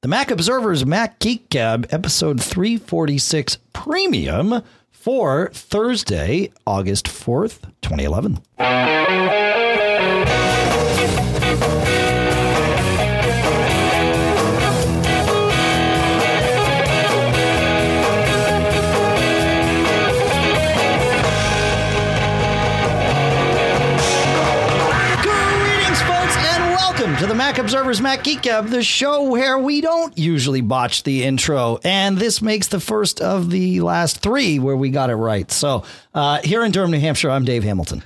The Mac Observer's Mac Geek Gab, episode 346 Premium for Thursday, August 4th, 2011. To the Mac Observer's Mac Geek Gab, the show where we don't usually botch the intro. And this makes the first of the last three where we got it right. So here in Durham, New Hampshire, I'm Dave Hamilton.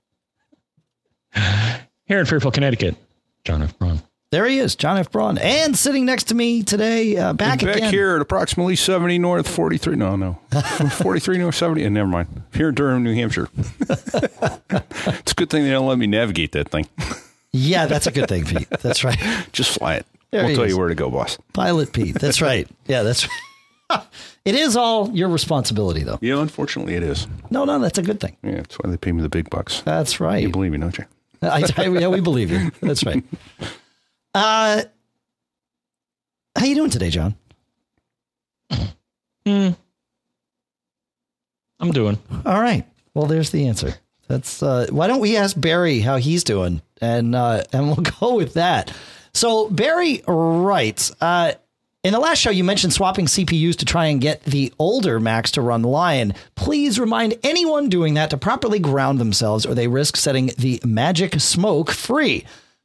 Here in Fairfield, Connecticut, John F. Braun. There he is, John F. Braun. And sitting next to me today, back here at approximately 70 North 43. No. 43 North 70. And never mind. Here in Durham, New Hampshire. It's a good thing they don't let me navigate that thing. Yeah, that's a good thing, Pete. That's right. Just fly it. There we'll tell you where to go, boss. Pilot Pete. That's right. Yeah, that's right. It is all your responsibility, though. Yeah, unfortunately, it is. No, that's a good thing. Yeah, that's why they pay me the big bucks. That's right. You believe me, don't you? Yeah, we believe you. That's right. How you doing today, John? I'm doing. All right. Well, there's the answer. That's why don't we ask Barry how he's doing, and we'll go with that. So Barry writes, in the last show, you mentioned swapping CPUs to try and get the older Macs to run Lion. Please remind anyone doing that to properly ground themselves, or they risk setting the magic smoke free.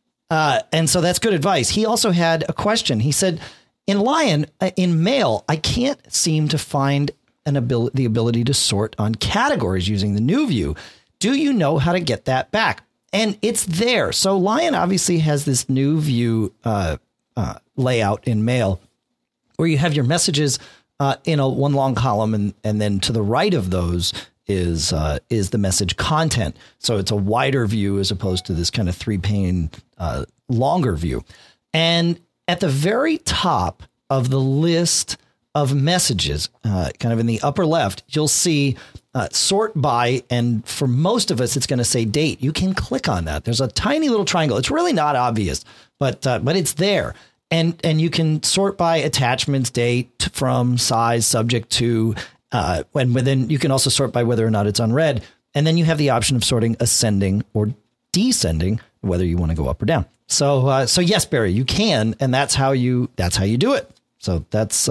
And so that's good advice. He also had a question. He said, in Lion, in Mail, I can't seem to find the ability to sort on categories using the new view. Do you know how to get that back? And it's there. So Lion obviously has this new view layout in Mail where you have your messages in one long column, and then to the right of those is the message content. So it's a wider view as opposed to this kind of three-pane longer view. And at the very top of the list of messages, kind of in the upper left, you'll see sort by, and for most of us, it's going to say date. You can click on that. There's a tiny little triangle. It's really not obvious, but it's there. And you can sort by attachments, date, from, size, subject to, and then you can also sort by whether or not it's unread. And then you have the option of sorting ascending or descending, whether you want to go up or down. So yes, Barry, you can, and that's how you do it. So that's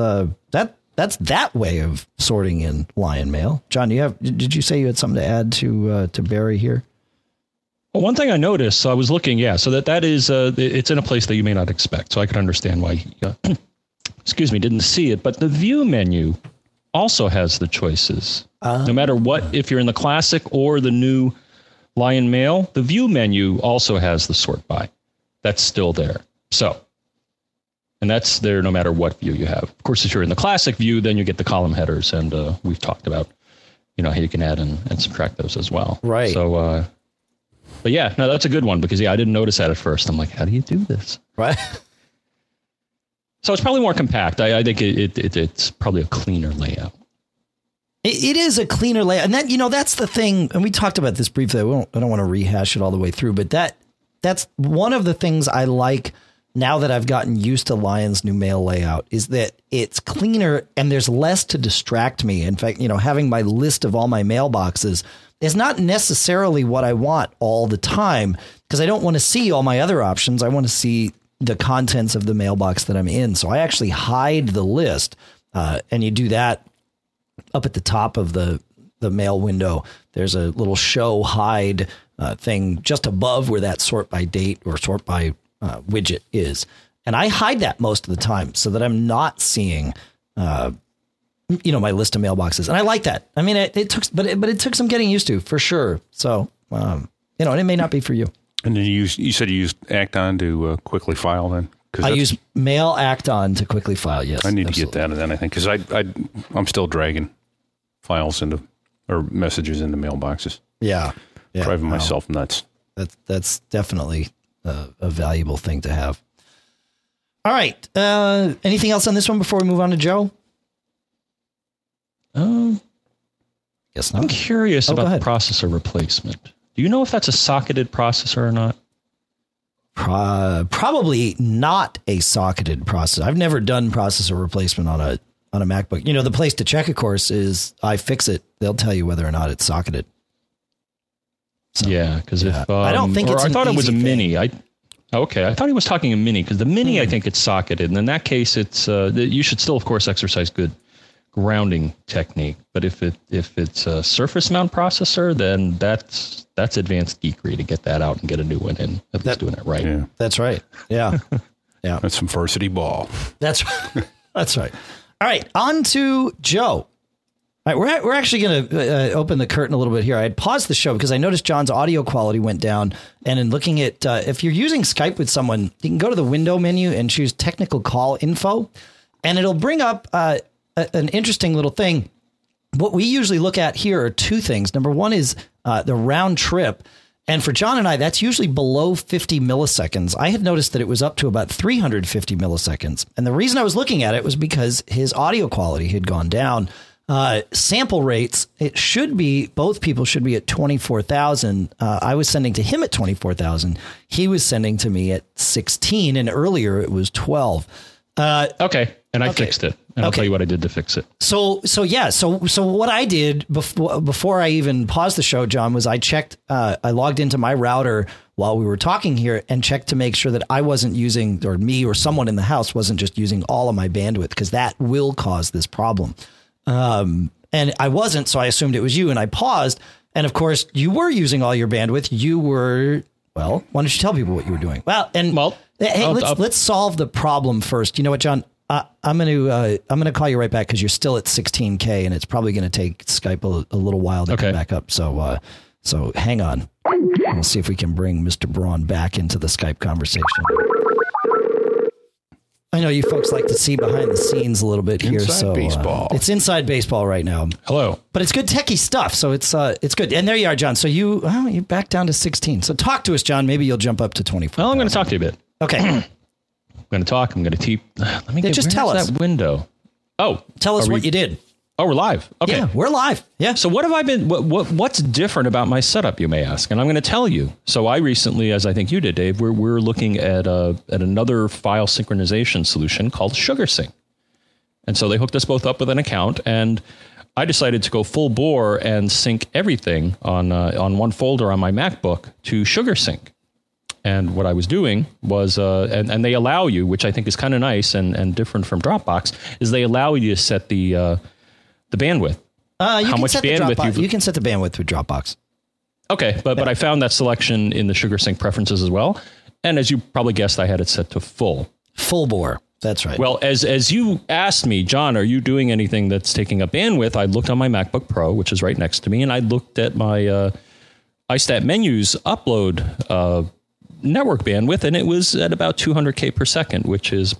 that way of sorting in Lion Mail. John, did you say you had something to add to Barry here? Well, one thing I noticed, so I was looking, so that is, it's in a place that you may not expect. So I could understand why, didn't see it. But the view menu also has the choices. No matter what, if you're in the classic or the new Lion Mail, the view menu also has the sort by. That's still there. So. And that's there no matter what view you have. Of course, if you're in the classic view, then you get the column headers. And we've talked about, how you can add and subtract those as well. Right. So, but yeah, no, that's a good one because, I didn't notice that at first. I'm like, how do you do this? Right. So it's probably more compact. I think it's probably a cleaner layout. It is a cleaner layout. And that, that's the thing. And we talked about this briefly. I don't want to rehash it all the way through, but that's one of the things I like now that I've gotten used to Lion's new Mail layout, is that it's cleaner and there's less to distract me. In fact, having my list of all my mailboxes is not necessarily what I want all the time, because I don't want to see all my other options. I want to see the contents of the mailbox that I'm in. So I actually hide the list, and you do that up at the top of the mail window. There's a little show hide thing just above where that sort by date or sort by widget is. And I hide that most of the time so that I'm not seeing, my list of mailboxes. And I like that. I mean, it took some getting used to, for sure. So, and it may not be for you. And then you said you used Acton to quickly file then? I use Mail Acton to quickly file. Yes. I need to get that. And then I think, because I'm still dragging files or messages into mailboxes. Yeah. Driving myself nuts. That's definitely a valuable thing to have. All right. Anything else on this one before we move on to Joe? Yes. I'm curious about the processor replacement. Do you know if that's a socketed processor or not? Probably not a socketed processor. I've never done processor replacement on a MacBook. The place to check, of course, is iFixit. They'll tell you whether or not it's socketed. So, because if I don't think it's I thought it was a thing. mini. I thought he was talking a mini, because the mini I think it's socketed, and in that case it's you should still of course exercise good grounding technique. But if it's a surface mount processor, then that's advanced geekery to get that out and get a new one in. That's doing it right. Yeah. That's right. Yeah. Yeah. That's some varsity ball. That's right. All right, on to Joe. All right, we're actually going to open the curtain a little bit here. I had paused the show because I noticed John's audio quality went down. And in looking at, if you're using Skype with someone, you can go to the window menu and choose technical call info, and it'll bring up an interesting little thing. What we usually look at here are two things. Number one is the round trip. And for John and I, that's usually below 50 milliseconds. I had noticed that it was up to about 350 milliseconds. And the reason I was looking at it was because his audio quality had gone down. Sample rates, both people should be at 24,000. I was sending to him at 24,000. He was sending to me at 16, and earlier it was 12. Okay. And I fixed it. And I'll tell you what I did to fix it. So what I did before I even paused the show, John, was I checked, I logged into my router while we were talking here and checked to make sure that I wasn't using, or me or someone in the house wasn't just using all of my bandwidth, because that will cause this problem. And I wasn't, so I assumed it was you, and I paused. And of course you were using all your bandwidth. Well, why don't you tell people what you were doing? Hey, let's solve the problem first. You know what, John? I'm going to call you right back because you're still at 16K, and it's probably going to take Skype a little while to come back up. So hang on. We'll see if we can bring Mr. Braun back into the Skype conversation. I know you folks like to see behind the scenes a little bit here. Inside baseball. It's inside baseball right now. Hello. But it's good techie stuff. So it's good. And there you are, John. So you're back down to 16. So talk to us, John. Maybe you'll jump up to 24. Well, I'm going to talk to you a bit. Okay. I'm going to talk. I'm going to let me just tell us that window. Oh, tell us what you did. Oh, we're live. Okay. Yeah, we're live. Yeah. So what have I been, what's different about my setup, you may ask? And I'm going to tell you. So I recently, as I think you did, Dave, we're looking at another file synchronization solution called SugarSync. And so they hooked us both up with an account, and I decided to go full bore and sync everything on one folder on my MacBook to SugarSync. And what I was doing was, and they allow you, which I think is kind of nice and different from Dropbox, is they allow you to set the bandwidth. How much bandwidth you can set the bandwidth with Dropbox. Okay, but I found that selection in the SugarSync preferences as well. And as you probably guessed, I had it set to full bore. That's right. Well, as you asked me, John, are you doing anything that's taking up bandwidth? I looked on my MacBook Pro, which is right next to me, and I looked at my iStat menus upload network bandwidth, and it was at about 200K per second, which is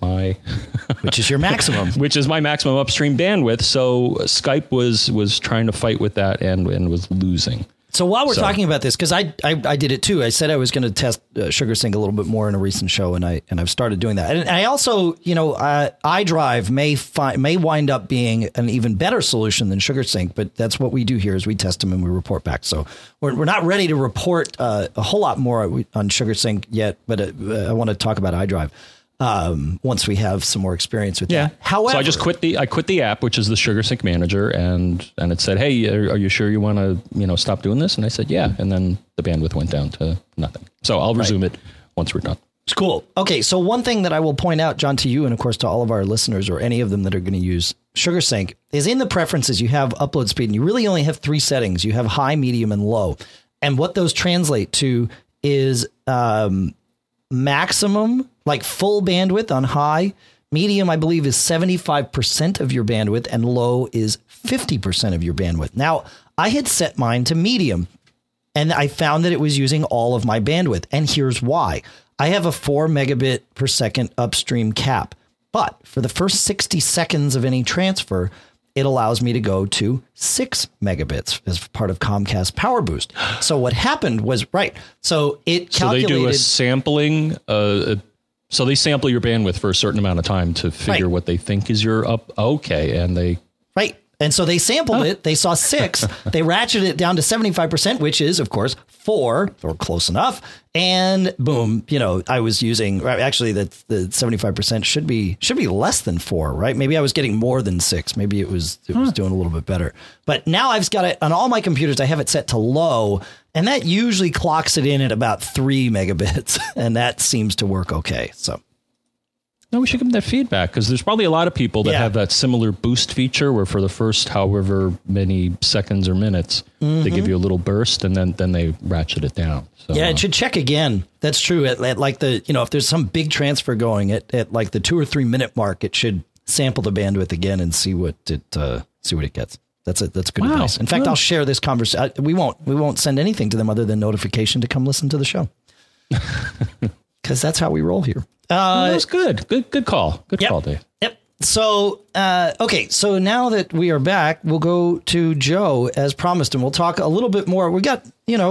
your maximum, which is my maximum upstream bandwidth. So Skype was trying to fight with that and was losing. So while we're talking about this, because I did it too. I said I was going to test SugarSync a little bit more in a recent show, and I've started doing that. And I also, iDrive may wind up being an even better solution than SugarSync, but that's what we do here is we test them and we report back. So we're not ready to report a whole lot more on SugarSync yet, but I want to talk about iDrive once we have some more experience with that. However, so I just quit the app, which is the SugarSync manager, and it said, "Hey, are you sure you want to stop doing this?" And I said, "Yeah." And then the bandwidth went down to nothing. So I'll resume it once we're done. It's cool. Okay, so one thing that I will point out, John, to you and of course to all of our listeners or any of them that are going to use SugarSync is in the preferences you have upload speed, and you really only have three settings. You have high, medium, and low, and what those translate to is maximum, like full bandwidth on high. Medium, I believe, is 75% of your bandwidth, and low is 50% of your bandwidth. Now, I had set mine to medium, and I found that it was using all of my bandwidth. And here's why. I have a 4 megabit per second upstream cap, but for the first 60 seconds of any transfer, it allows me to go to 6 megabits as part of Comcast Power Boost. So what happened was, so it calculated. So they do a sampling, so they sample your bandwidth for a certain amount of time to figure what they think is your up. Okay. And they. Right. And so they sampled it. They saw 6. They ratcheted it down to 75%, which is, of course, 4 or close enough. And boom, I was using, actually the 75% should be less than 4, right? Maybe I was getting more than 6. Maybe it was doing a little bit better. But now I've got it on all my computers. I have it set to low, and that usually clocks it in at about 3 megabits. And that seems to work okay. So. No, we should give them that feedback, because there's probably a lot of people that have that similar boost feature where for the first however many seconds or minutes, they give you a little burst and then they ratchet it down. So, yeah, it should check again. That's true. At like if there's some big transfer going at like the 2 or 3 minute mark, it should sample the bandwidth again and see what it gets. That's good advice. In fact, I'll share this conversation. We won't send anything to them other than notification to come listen to the show. Because that's how we roll here. That was good. Good call. Good call, Dave. Yep. So, okay. So now that we are back, we'll go to Joe as promised, and we'll talk a little bit more. We got,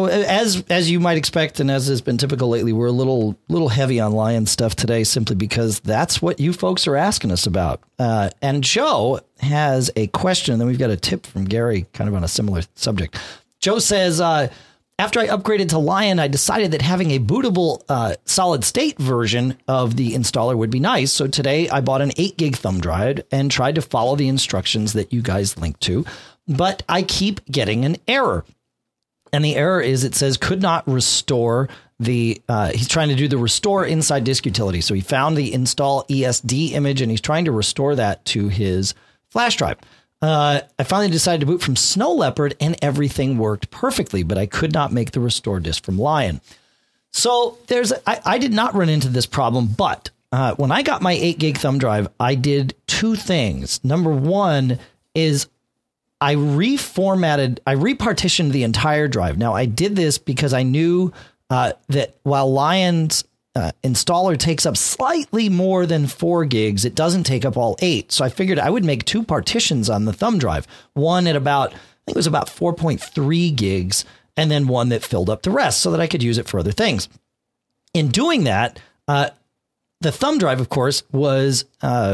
as you might expect, and as has been typical lately, we're a little heavy on Lion stuff today, simply because that's what you folks are asking us about. And Joe has a question. Then we've got a tip from Gary, kind of on a similar subject. Joe says, after I upgraded to Lion, I decided that having a bootable solid state version of the installer would be nice. So today I bought an 8 gig thumb drive and tried to follow the instructions that you guys linked to. But I keep getting an error. And the error is, it says could not restore the he's trying to do the restore inside disk utility. So he found the install ESD image and he's trying to restore that to his flash drive. I finally decided to boot from Snow Leopard and everything worked perfectly, but I could not make the restore disk from Lion. So I did not run into this problem, but when I got my 8 gig thumb drive, I did 2 things. Number one is I repartitioned the entire drive. Now I did this because I knew that while Lion's installer takes up slightly more than 4 gigs, it doesn't take up all 8. So I figured I would make 2 partitions on the thumb drive. One at I think it was about 4.3 gigs, and then one that filled up the rest so that I could use it for other things. In doing that, the thumb drive, of course, was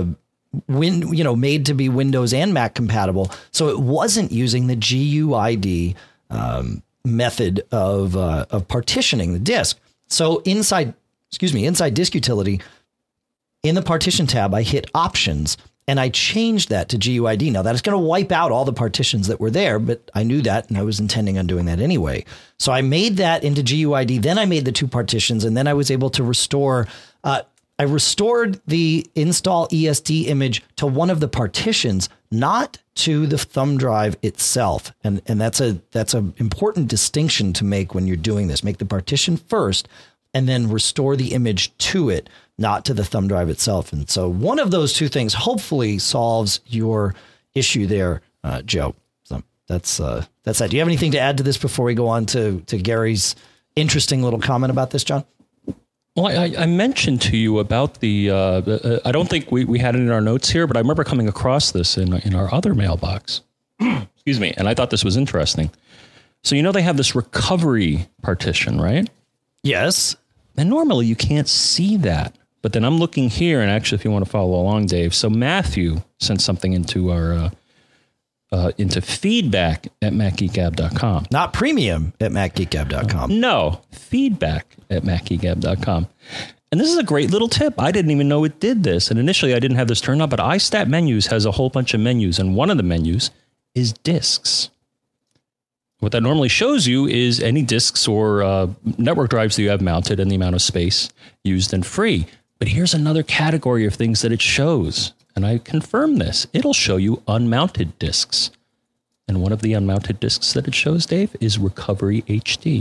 made to be Windows and Mac compatible. So it wasn't using the GUID method of partitioning the disk. So inside disk utility, in the partition tab, I hit options and I changed that to GUID. Now that is going to wipe out all the partitions that were there, but I knew that and I was intending on doing that anyway. So I made that into GUID. Then I made the 2 partitions and then I was able to restore. I restored the install ESD image to one of the partitions, not to the thumb drive itself. And that's a important distinction to make when you're doing this. Make the partition first and then restore the image to it, not to the thumb drive itself. And so one of those 2 things hopefully solves your issue there, Joe. So that's that. Do you have anything to add to this before we go on to Gary's interesting little comment about this, John? Well, I mentioned to you about the, I don't think we had it in our notes here, but I remember coming across this in our other mailbox. Excuse me. And I thought this was interesting. So, they have this recovery partition, right? Yes. And normally you can't see that. But then I'm looking here, and actually, if you want to follow along, Dave. So Matthew sent something into our into feedback at macgeekgab.com. Not premium at macgeekgab.com. No, feedback at macgeekgab.com. And this is a great little tip. I didn't even know it did this. And initially, I didn't have this turned on, but iStat Menus has a whole bunch of menus. And one of the menus is disks. What that normally shows you is any disks or network drives that you have mounted and the amount of space used and free. But here's another category of things that it shows. And I confirm this. It'll show you unmounted disks. And one of the unmounted disks that it shows, Dave, is Recovery HD.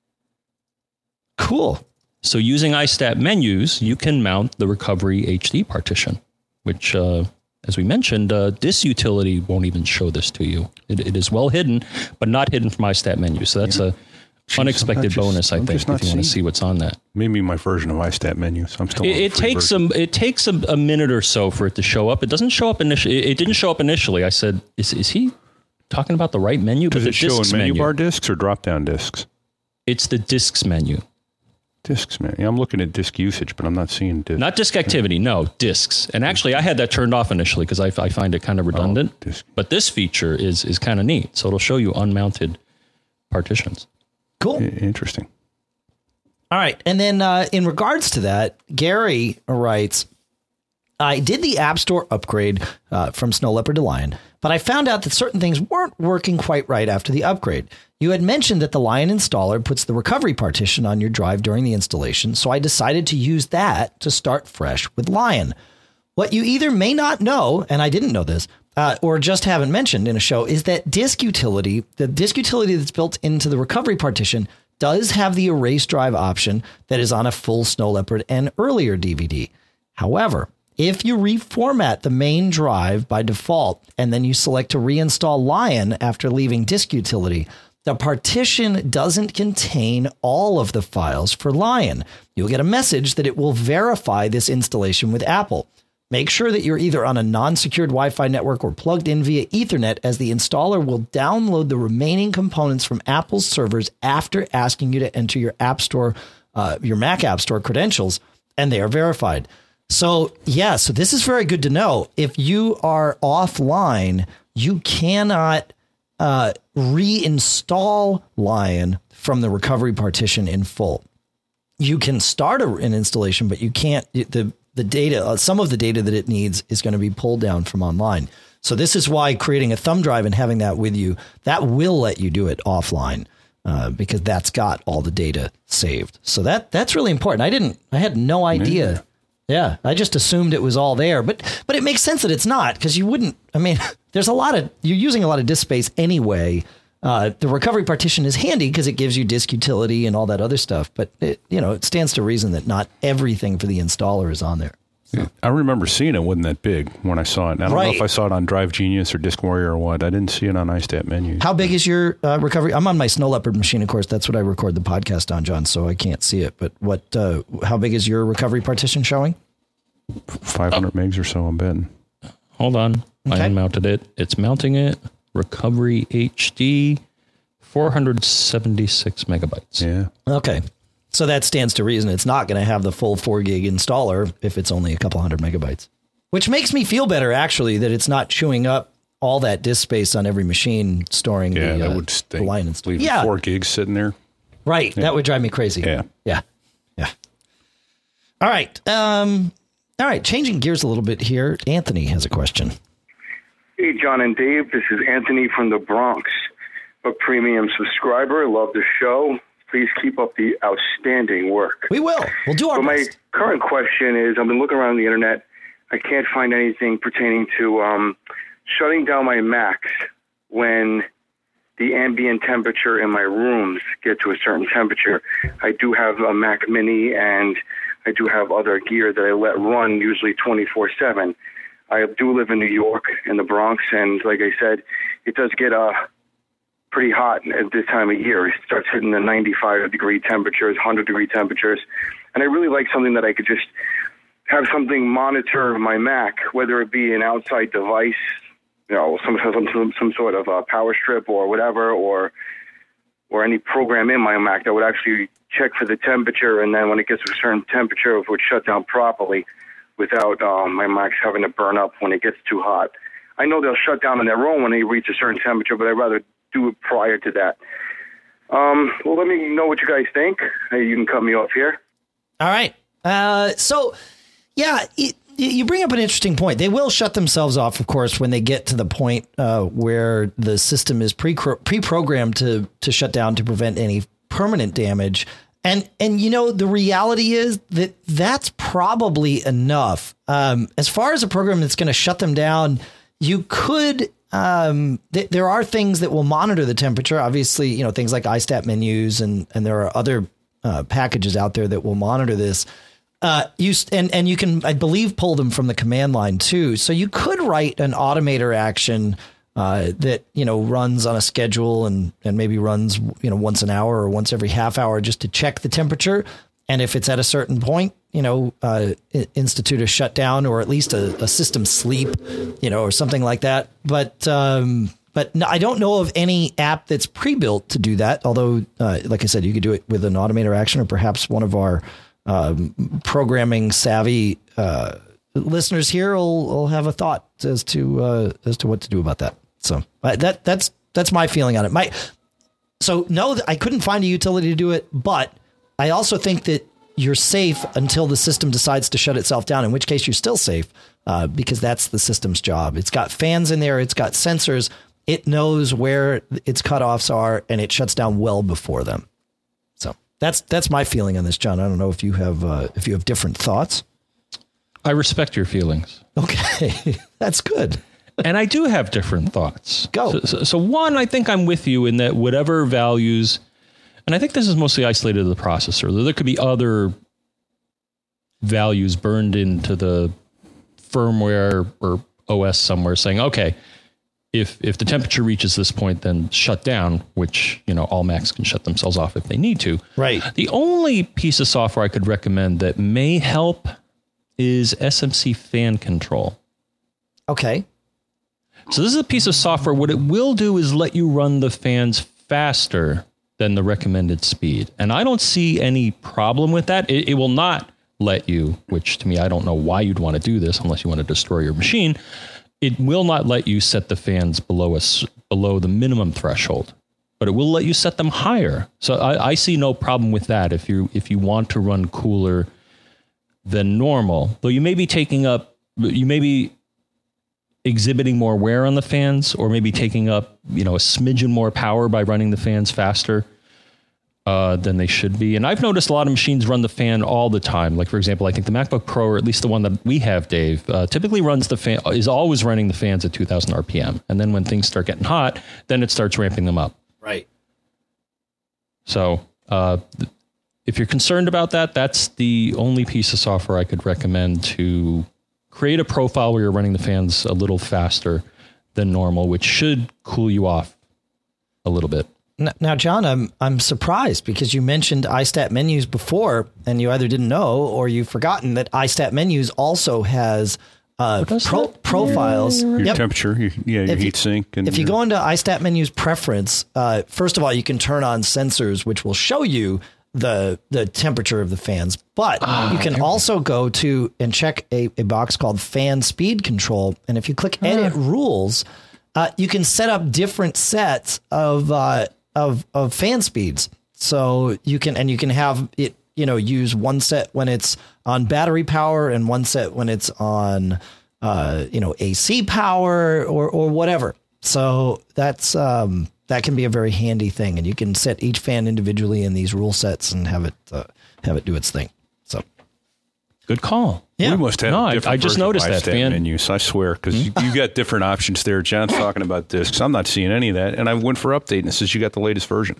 Cool. So using iStat Menus, you can mount the Recovery HD partition, which, as we mentioned, Disk Utility won't even show this to you. It is well hidden, but not hidden from iStat Menus. So that's a unexpected bonus, I think, if you want to see what's on that. Maybe my version of iStat Menus. I'm still. It takes a minute or so for it to show up. It doesn't show up initially. It didn't show up initially. I said, is he talking about the right menu? Does it show in menu bar disks or drop down disks? It's the disks menu. Disks, man. Yeah, I'm looking at disk usage, but I'm not seeing disk. Not disk activity, no, disks. And actually, I had that turned off initially because I find it kind of redundant. But this feature is kind of neat. So it'll show you unmounted partitions. Cool. Interesting. All right. And then in regards to that, Gary writes, I did the App Store upgrade from Snow Leopard to Lion, but I found out that certain things weren't working quite right after the upgrade. You had mentioned that the Lion installer puts the recovery partition on your drive during the installation, so I decided to use that to start fresh with Lion. What you either may not know, and I didn't know this, or just haven't mentioned in a show, is that disk utility, the disk utility that's built into the recovery partition, does have the erase drive option that is on a full Snow Leopard and earlier DVD. However, if you reformat the main drive by default and then you select to reinstall Lion after leaving disk utility, the partition doesn't contain all of the files for Lion. You'll get a message that it will verify this installation with Apple. Make sure that you're either on a non-secured Wi-Fi network or plugged in via Ethernet, as the installer will download the remaining components from Apple's servers after asking you to enter your App Store, your Mac App Store credentials, and they are verified. So, yeah, so this is very good to know. If you are offline, you cannot reinstall Lion from the recovery partition in full. You can start an installation, but you can't. The data, some of the data that it needs is going to be pulled down from online. So this is why creating a thumb drive and having that with you, that will let you do it offline because that's got all the data saved. So that's really important. I had no idea. Yeah, I just assumed it was all there, but it makes sense that it's not, because you wouldn't. I mean, you're using a lot of disk space anyway. The recovery partition is handy because it gives you disk utility and all that other stuff. But it stands to reason that not everything for the installer is on there. So. I remember seeing it wasn't that big when I saw it. I don't know if I saw it on Drive Genius or Disk Warrior or what. I didn't see it on iStat Menu. How big is your recovery? I'm on my Snow Leopard machine, of course. That's what I record the podcast on, John, so I can't see it. But how big is your recovery partition showing? 500 megs or so, I'm betting. Hold on. Okay. I unmounted it. It's mounting it. Recovery HD, 476 megabytes. Yeah. Okay. So that stands to reason it's not going to have the full 4 gig installer if it's only a couple hundred megabytes, which makes me feel better, actually, that it's not chewing up all that disk space on every machine storing that would stink. The Lion install. Leave 4 gigs sitting there. Right. Yeah. That would drive me crazy. Yeah. All right. All right. Changing gears a little bit here. Anthony has a question. Hey, John and Dave. This is Anthony from the Bronx, a premium subscriber. Love the show. Please keep up the outstanding work. We will. We'll do our best. My current question is, I've been looking around the internet. I can't find anything pertaining to shutting down my Macs when the ambient temperature in my rooms get to a certain temperature. I do have a Mac Mini, and I do have other gear that I let run usually 24/7. I do live in New York, in the Bronx, and like I said, it does get pretty hot at this time of year. It starts hitting the 95-degree temperatures, 100-degree temperatures, and I really like something that I could just have something monitor my Mac, whether it be an outside device, some sort of power strip or whatever, or any program in my Mac that would actually check for the temperature, and then when it gets to a certain temperature, it would shut down properly without my Macs having to burn up when it gets too hot. I know they'll shut down on their own when they reach a certain temperature, but I'd rather do it prior to that. Well, let me know what you guys think. You can cut me off here. All right. You bring up an interesting point. They will shut themselves off, of course, when they get to the point where the system is pre-programmed to shut down to prevent any permanent damage. And the reality is that that's probably enough. As far as a program that's going to shut them down, you could. There are things that will monitor the temperature. Obviously, things like iStat menus, and there are other packages out there that will monitor this. You can, I believe, pull them from the command line too. So you could write an automator action that runs on a schedule and maybe runs once an hour or once every half hour just to check the temperature. And if it's at a certain point, institute a shutdown or at least a system sleep, or something like that. But no, I don't know of any app that's pre-built to do that. Although, like I said, you could do it with an automator action, or perhaps one of our programming savvy listeners here will have a thought as to what to do about that. So that's my feeling on it. So no, I couldn't find a utility to do it, but I also think that you're safe until the system decides to shut itself down, in which case you're still safe because that's the system's job. It's got fans in there. It's got sensors. It knows where its cutoffs are, and it shuts down well before them. So that's my feeling on this, John. I don't know if you have different thoughts. I respect your feelings. Okay, that's good. And I do have different thoughts. Go. So one, I think I'm with you in that whatever values, and I think this is mostly isolated to the processor. There could be other values burned into the firmware or OS somewhere saying, okay, if the temperature reaches this point, then shut down, which, all Macs can shut themselves off if they need to. Right. The only piece of software I could recommend that may help is SMC fan control. Okay. So this is a piece of software. What it will do is let you run the fans faster than the recommended speed. And I don't see any problem with that. It will not let you, which to me, I don't know why you'd want to do this unless you want to destroy your machine. It will not let you set the fans below the minimum threshold, but it will let you set them higher. So I see no problem with that if you want to run cooler than normal. Though you may be exhibiting more wear on the fans, or maybe taking up, a smidgen more power by running the fans faster than they should be. And I've noticed a lot of machines run the fan all the time. Like, for example, I think the MacBook Pro, or at least the one that we have, Dave, typically runs the fan, is always running the fans at 2000 RPM. And then when things start getting hot, then it starts ramping them up. Right. So if you're concerned about that, that's the only piece of software I could recommend to create a profile where you're running the fans a little faster than normal, which should cool you off a little bit. Now, John, I'm surprised because you mentioned iStat menus before, and you either didn't know or you've forgotten that iStat menus also has profiles. Your temperature, your heat sink. And if you go into iStat menus preference, first of all, you can turn on sensors, which will show you the temperature of the fans, but you can also go to and check a box called fan speed control. And if you click edit rules, you can set up different sets of fan speeds. So you can have it, use one set when it's on battery power and one set when it's on, AC power or whatever. So that's, that can be a very handy thing, and you can set each fan individually in these rule sets and have it do its thing. So, good call. Yeah. We must have a different I just noticed that fan menus. I swear, because you got different options there. John's talking about discs. I'm not seeing any of that, and I went for update, and it says you got the latest version.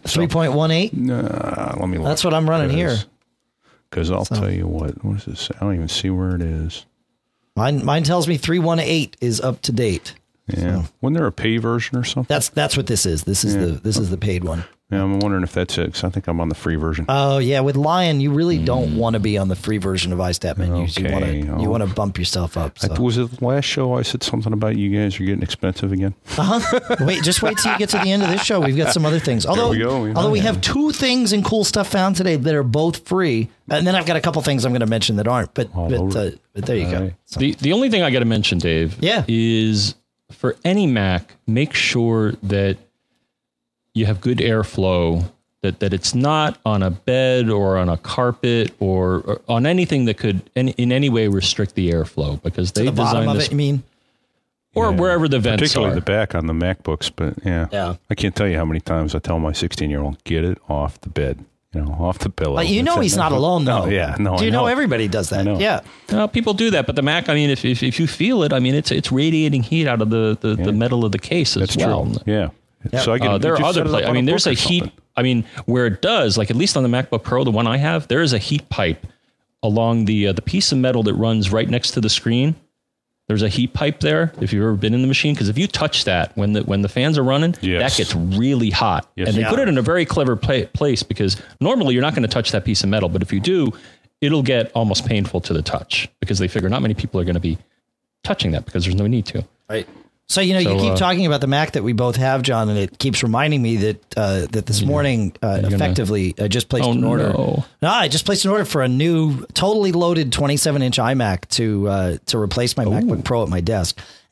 3.18. Let me look. That's what I'm running here. Because I'll tell you what does this say? I don't even see where it is. Mine tells me 3.18 is up to date. Yeah, wasn't there a pay version or something? That's what this is. This is the paid one. Yeah, I'm wondering if that's it, because I think I'm on the free version. Oh yeah, with Lion, you really don't want to be on the free version of iStat menus. Okay. You want to bump yourself up. So. Was it the last show I said something about you guys are getting expensive again? Just wait till you get to the end of this show. We've got some other things. Although we have two things and cool stuff found today that are both free, and then I've got a couple things I'm going to mention that aren't. But there you go. So. The only thing I got to mention, Dave, is for any Mac, make sure that you have good airflow, that it's not on a bed or on a carpet or on anything that could in any way restrict the airflow, because they designed bottom of this, it, you mean? Or wherever the vents particularly are. the back on the MacBooks. But yeah, I can't tell you how many times I tell my 16-year-old, get it off the bed. Off the pillow. He's not alone, though. No, Do you know everybody does that? Yeah. Well, people do that, but the Mac, I mean, if you feel it, I mean, it's radiating heat out of the metal of the case as well. True. Yeah. So there are other places. I mean, there's a heat. I mean, where it does, like at least on the MacBook Pro, the one I have, there is a heat pipe along the piece of metal that runs right next to the screen. There's a heat pipe there. If you've ever been in the machine, because if you touch that when the fans are running, that gets really hot. Yes. And they put it in a very clever place, because normally you're not going to touch that piece of metal, but if you do, it'll get almost painful to the touch, because they figure not many people are going to be touching that because there's no need to. Right. So, you keep talking about the Mac that we both have, John, and it keeps reminding me that this morning, effectively, I just placed an order. No, I just placed an order for a new, totally loaded 27-inch iMac to replace my MacBook Pro at my desk.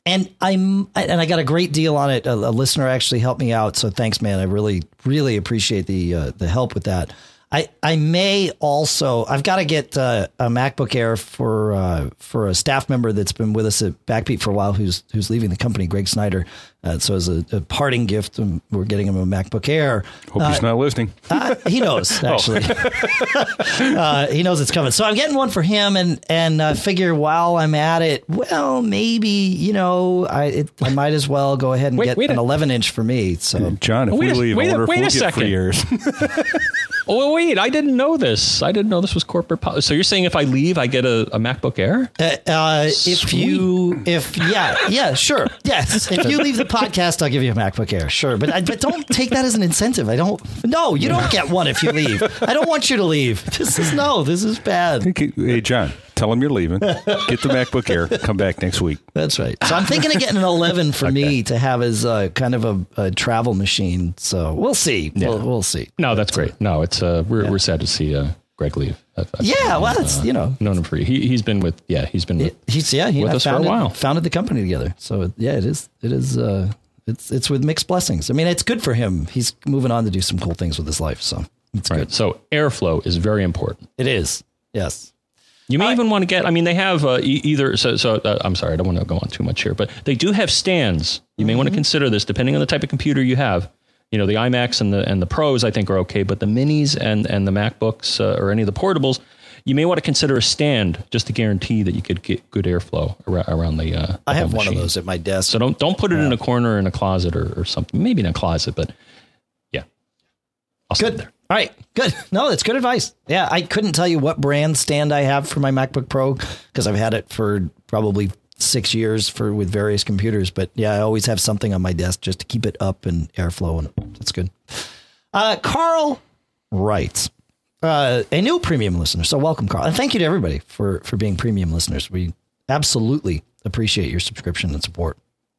And I got a great deal on it. A listener actually helped me out. So thanks, man. I really, really appreciate the help with that. I may also, I've got to get a MacBook Air for a staff member that's been with us at Backbeat for a while, who's leaving the company, Greg Snyder. So as a parting gift, we're getting him a MacBook Air. Hope he's not listening. He knows, actually. He knows it's coming. So I'm getting one for him and figure while I'm at it, well, maybe, I might as well go ahead and get an 11-inch for me. So John, if we leave, I wonder if we'll get free ears. Oh, wait, I didn't know this. I didn't know this was corporate policy. So you're saying if I leave, I get a MacBook Air? Sure. Yes. If you leave the podcast, I'll give you a MacBook Air. Sure. But don't take that as an incentive. You don't get one if you leave. I don't want you to leave. This is bad. Hey, John, tell him you're leaving. Get the MacBook Air. Come back next week. That's right. So I'm thinking of getting an 11 for me to have as kind of a travel machine. So we'll see. Yeah. We'll see. No, that's great. No, it's we're sad to see Greg leave. It's known him for he's been with us for a while. Founded the company together. So it's with mixed blessings. I mean, it's good for him. He's moving on to do some cool things with his life. So it's good. So airflow is very important. It is. Yes. You may even want to get, they have either, I'm sorry, I don't want to go on too much here, but they do have stands. You may want to consider this depending on the type of computer you have. The iMacs and the Pros, I think, are okay, but the Minis and the MacBooks or any of the portables, you may want to consider a stand just to guarantee that you could get good airflow around the I have machine. One of those at my desk. So don't put it in a corner in a closet or something. Maybe in a closet, but yeah. I'll sit there. All right, good. No, that's good advice. Yeah, I couldn't tell you what brand stand I have for my MacBook Pro because I've had it for probably 6 years with various computers. But yeah, I always have something on my desk just to keep it up and airflow, and that's good. Carl writes, a new premium listener. So welcome, Carl. And thank you to everybody for being premium listeners. We absolutely appreciate your subscription and support.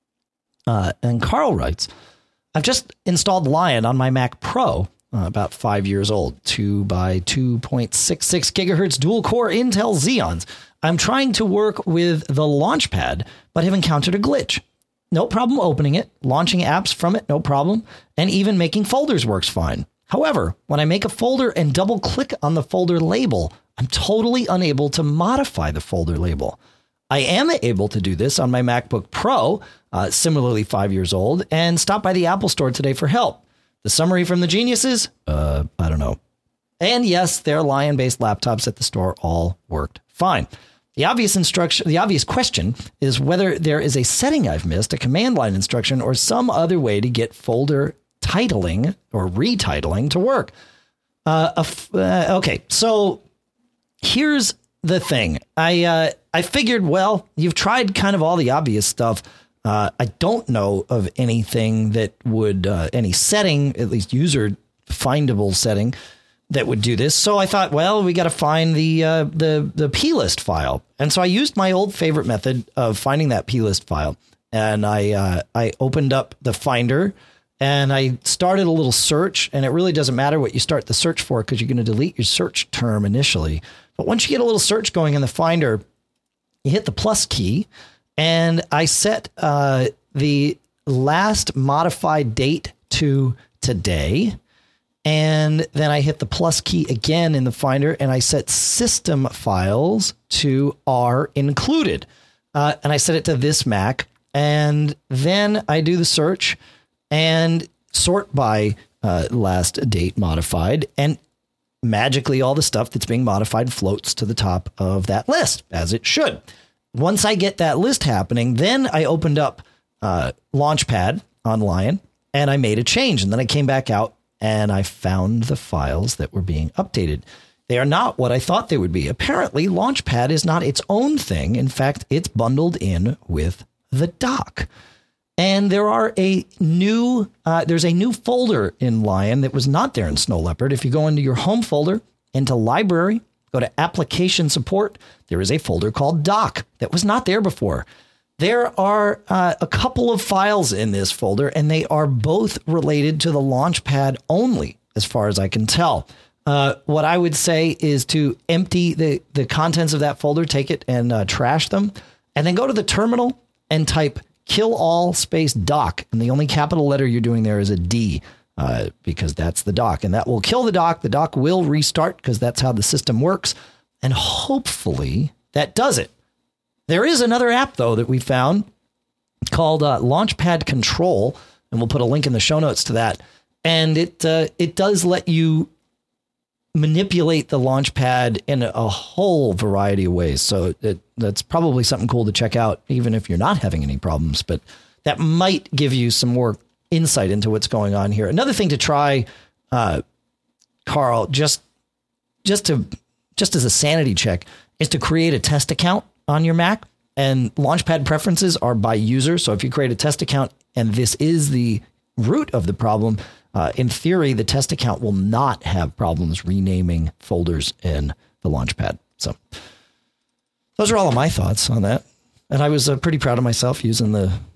And Carl writes, I've just installed Lion on my Mac Pro. About 5 years old, 2 by 2.66 gigahertz dual core Intel Xeons. I'm trying to work with the Launchpad, but have encountered a glitch. No problem opening it, launching apps from it, no problem, and even making folders works fine. However, when I make a folder and double click on the folder label, I'm totally unable to modify the folder label. I am able to do this on my MacBook Pro, similarly 5 years old, and stopped by the Apple Store today for help. The summary from the geniuses? I don't know. And yes, their Lion-based laptops at the store all worked fine. The obvious question is whether there is a setting I've missed, a command line instruction, or some other way to get folder titling or retitling to work. Okay, so here's the thing. I figured, well, you've tried kind of all the obvious stuff. I don't know of anything that would, any setting, at least user findable setting that would do this. So I thought, well, we got to find the plist file. And so I used my old favorite method of finding that plist file. And I opened up the Finder and I started a little search, and it really doesn't matter what you start the search for because you're going to delete your search term initially. But once you get a little search going in the Finder, you hit the plus key. And I set the last modified date to today. And then I hit the plus key again in the Finder, and I set system files to are included. And I set it to this Mac. And then I do the search and sort by last date modified. And magically, all the stuff that's being modified floats to the top of that list, as it should. Once I get that list happening, then I opened up Launchpad on Lion and I made a change. And then I came back out and I found the files that were being updated. They are not what I thought they would be. Apparently, Launchpad is not its own thing. In fact, it's bundled in with the dock. And there's a new folder in Lion that was not there in Snow Leopard. If you go into your home folder, into library, go to application support, there is a folder called dock that was not there before. There are a couple of files in this folder, and they are both related to the Launchpad only, as far as I can tell. What I would say is to empty the contents of that folder, take it and trash them, and then go to the terminal and type kill all space dock. And the only capital letter you're doing there is a D, because that's the dock. And that will kill the dock. The dock will restart because that's how the system works. And hopefully that does it. There is another app, though, that we found called Launchpad Control. And we'll put a link in the show notes to that. And it does let you manipulate the launch pad in a whole variety of ways. So that's probably something cool to check out, even if you're not having any problems. But that might give you some more insight into what's going on here. Another thing to try, Carl, just as a sanity check, is to create a test account on your Mac. And Launchpad preferences are by user. So if you create a test account and this is the root of the problem, in theory, the test account will not have problems renaming folders in the Launchpad. So those are all of my thoughts on that. And I was pretty proud of myself using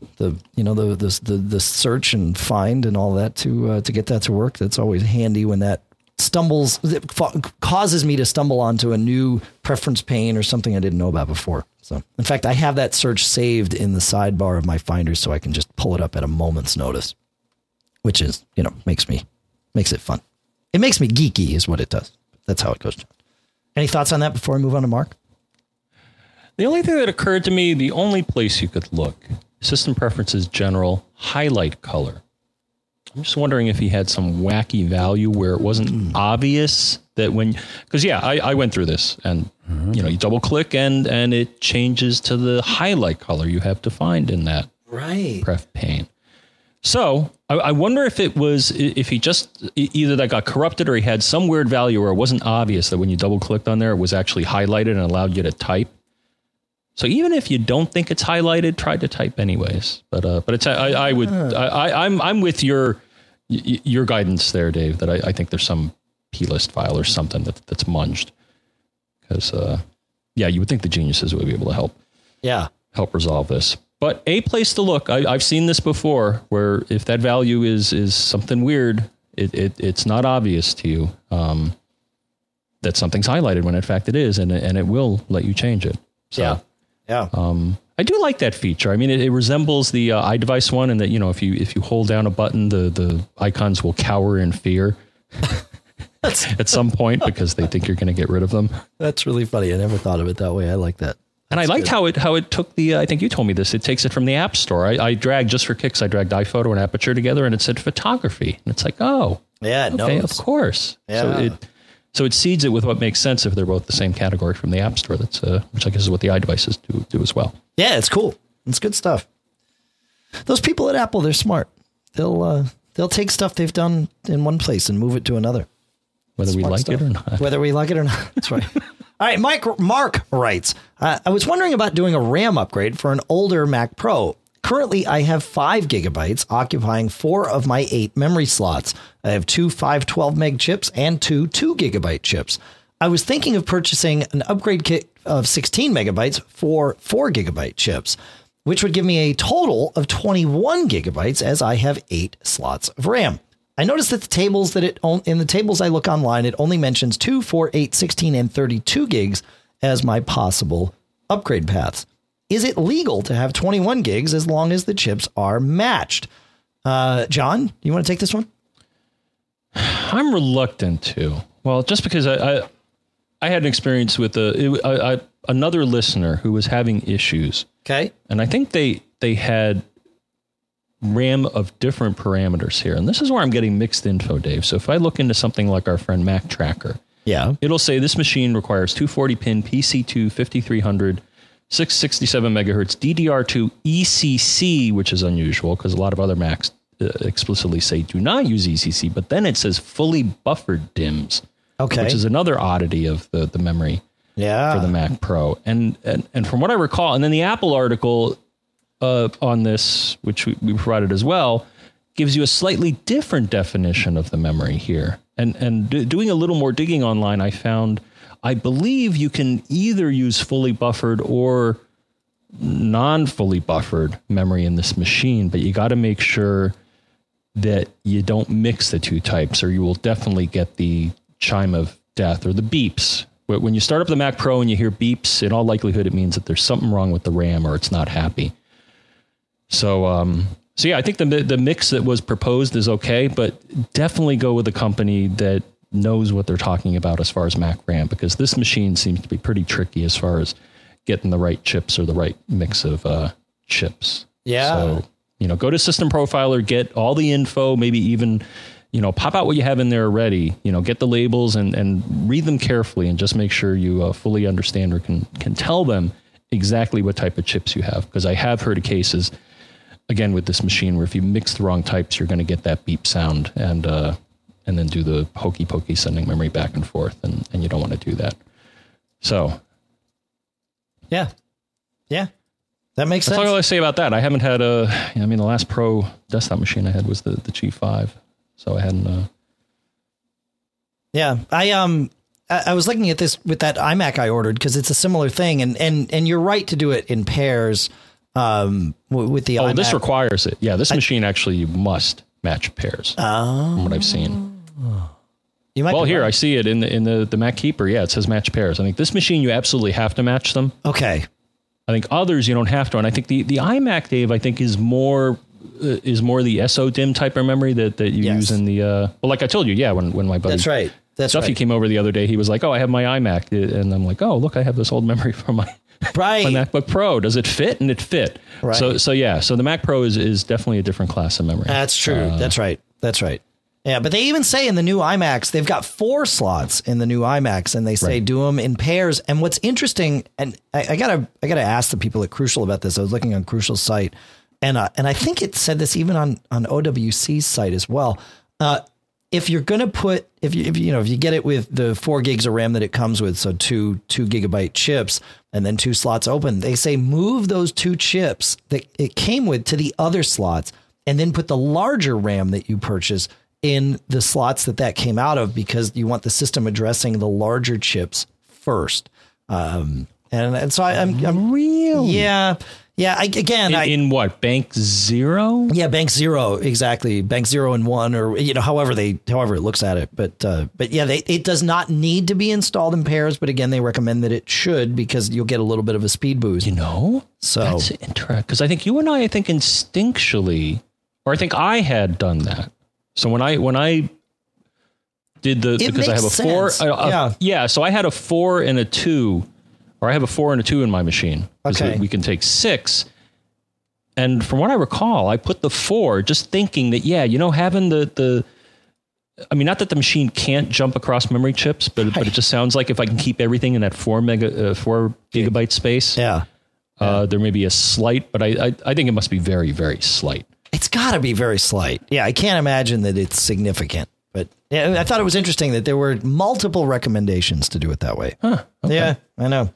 the search and find and all that to get that to work. That's always handy when that causes me to stumble onto a new preference pane or something I didn't know about before. So in fact, I have that search saved in the sidebar of my Finder so I can just pull it up at a moment's notice. Which is, makes it fun. It makes me geeky is what it does. That's how it goes. Any thoughts on that before I move on to Mark? The only thing that occurred to me, the only place you could look, System Preferences General, highlight color. I'm just wondering if he had some wacky value where it wasn't obvious that because I went through this and, you double click and it changes to the highlight color you have defined in that pref pane. So I wonder if he just either that got corrupted or he had some weird value where it wasn't obvious that when you double clicked on there, it was actually highlighted and allowed you to type. So even if you don't think it's highlighted, try to type anyways. But I'm with your guidance there, Dave, that I think there's some plist file or something that's munged because, you would think the geniuses would be able to help resolve this. But a place to look, I've seen this before, where if that value is something weird, it's not obvious to you that something's highlighted when in fact it is, and it will let you change it. So, I do like that feature. I mean, it resembles the iDevice one, and that if you hold down a button, the icons will cower in fear at some point because they think you're going to get rid of them. That's really funny. I never thought of it that way. I like that. And I liked how it took I think you told me this, it takes it from the App Store. I dragged, just for kicks, I dragged iPhoto and Aperture together and it said photography. And it's like, oh. Yeah, okay, of course. Yeah. So it seeds it with what makes sense if they're both the same category from the App Store. That's which I guess is what the iDevices do as well. Yeah, it's cool. It's good stuff. Those people at Apple, they're smart. They'll take stuff they've done in one place and move it to another. Whether we like it or not. Whether we like it or not. That's right. All right, Mark writes, I was wondering about doing a RAM upgrade for an older Mac Pro. Currently, I have 5 gigabytes occupying 4 of my 8 memory slots. I have 2 512 meg chips and 2 2GB chips. I was thinking of purchasing an upgrade kit of 16 megabytes for 4 GB chips, which would give me a total of 21 gigabytes as I have 8 slots of RAM. I noticed that in the tables I look online, it only mentions 2, 4, 8, 16, and 32 gigs as my possible upgrade paths. Is it legal to have 21 gigs as long as the chips are matched? John, you want to take this one? I'm reluctant to. Well, just because I had an experience with another listener who was having issues. Okay. And I think they had RAM of different parameters here. And this is where I'm getting mixed info, Dave. So if I look into something like our friend Mac Tracker, it'll say this machine requires 240-pin PC2 5300, 667 megahertz DDR2 ECC, which is unusual because a lot of other Macs explicitly say do not use ECC, but then it says fully buffered DIMMs, which is another oddity of the memory for the Mac Pro. And from what I recall, and then the Apple article on this, which we provided as well, gives you a slightly different definition of the memory here. And doing a little more digging online, I found, I believe you can either use fully buffered or non-fully buffered memory in this machine, but you got to make sure that you don't mix the two types, or you will definitely get the chime of death or the beeps. When you start up the Mac Pro and you hear beeps, in all likelihood, it means that there's something wrong with the RAM or it's not happy. So yeah, I think the mix that was proposed is okay, but definitely go with a company that knows what they're talking about as far as Mac RAM, because this machine seems to be pretty tricky as far as getting the right chips or the right mix of chips. Yeah. So, go to System Profiler, get all the info, maybe even, pop out what you have in there already, get the labels and read them carefully and just make sure you fully understand or can tell them exactly what type of chips you have. Because I have heard of cases, again, with this machine where if you mix the wrong types, you're going to get that beep sound and then do the hokey pokey sending memory back and forth. And you don't want to do that. So. Yeah. That makes sense. That's all I say about that. I haven't had the last Pro desktop machine I had was the G5. So I hadn't. Yeah. I was looking at this with that iMac I ordered because it's a similar thing. And you're right to do it in pairs with the iMac. This requires it. Yeah. This machine actually, you must match pairs from what I've seen. You might here, I see it in the Mac Keeper. Yeah. It says match pairs. I think this machine, you absolutely have to match them. Okay. I think others you don't have to, and I think the iMac, Dave, I think is more the SODIMM type of memory that you use in the like I told you, when my buddy That's right. Duffy came over the other day, he was like, "Oh, I have my iMac," and I'm like, "Oh, look, I have this old memory from my my MacBook Pro. Does it fit?" And it fit. Right. So the Mac Pro is definitely a different class of memory. That's true. That's right. Yeah, but they even say in the new iMacs, they've got 4 slots in the new iMacs, and they say do them in pairs. And what's interesting, and I gotta ask the people at Crucial about this. I was looking on Crucial's site, and I think it said this even on OWC's site as well. If you're gonna put if you get it with the 4 gigs of RAM that it comes with, so 2 gigabyte chips and then 2 slots open, they say move those 2 chips that it came with to the other slots, and then put the larger RAM that you purchase in the slots that came out of, because you want the system addressing the larger chips first. And so I'm really, yeah. In what, Bank Zero? Yeah, Bank Zero, exactly. Bank 0 and 1, or however it looks at it. But yeah, it does not need to be installed in pairs. But again, they recommend that it should, because you'll get a little bit of a speed boost. So that's interesting, because I think you and I think instinctually, or I think I had done that. So when I did because I have a 4, so I had a 4 and a 2, or I have a 4 and a 2 in my machine. Okay. We can take 6. And from what I recall, I put the 4 just thinking that, having not that the machine can't jump across memory chips, but it just sounds like if I can keep everything in that 4 gigabyte space, there may be a slight, but I think it must be very, very slight. It's got to be very slight. Yeah, I can't imagine that it's significant. But I thought it was interesting that there were multiple recommendations to do it that way. Huh, okay. Yeah, I know.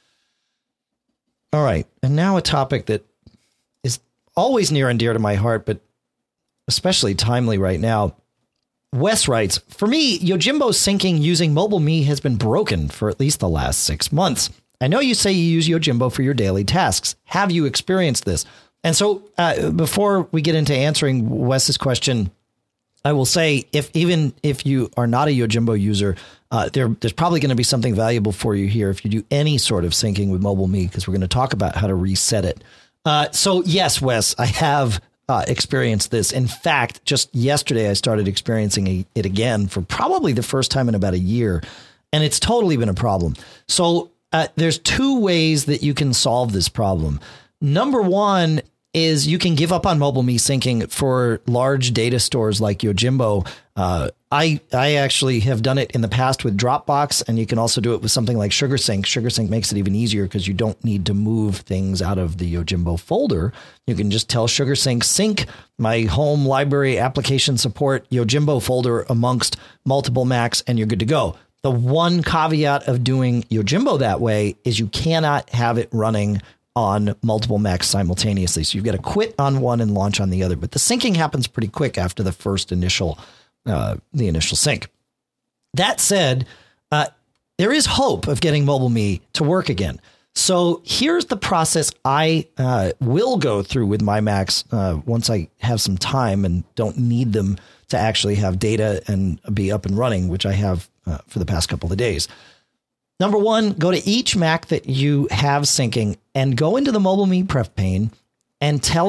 All right. And now a topic that is always near and dear to my heart, but especially timely right now. Wes writes, for me, Yojimbo syncing using MobileMe has been broken for at least the last 6 months. I know you say you use Yojimbo for your daily tasks. Have you experienced this? And so before we get into answering Wes's question, I will say even if you are not a Yojimbo user, there's probably going to be something valuable for you here if you do any sort of syncing with MobileMe, because we're going to talk about how to reset it. So yes, Wes, I have experienced this. In fact, just yesterday, I started experiencing it again for probably the first time in about a year, and it's totally been a problem. So there's 2 ways that you can solve this problem. Number one is you can give up on MobileMe syncing for large data stores like Yojimbo. I actually have done it in the past with Dropbox, and you can also do it with something like SugarSync. SugarSync makes it even easier because you don't need to move things out of the Yojimbo folder. You can just tell SugarSync, sync my home library application support Yojimbo folder amongst multiple Macs, and you're good to go. The one caveat of doing Yojimbo that way is you cannot have it running on multiple Macs simultaneously. So you've got to quit on one and launch on the other. But the syncing happens pretty quick after the first initial sync. That said, there is hope of getting MobileMe to work again. So here's the process I will go through with my Macs once I have some time and don't need them to actually have data and be up and running, which I have for the past couple of days. Number one, go to each Mac that you have syncing and go into the MobileMe pref pane and tell it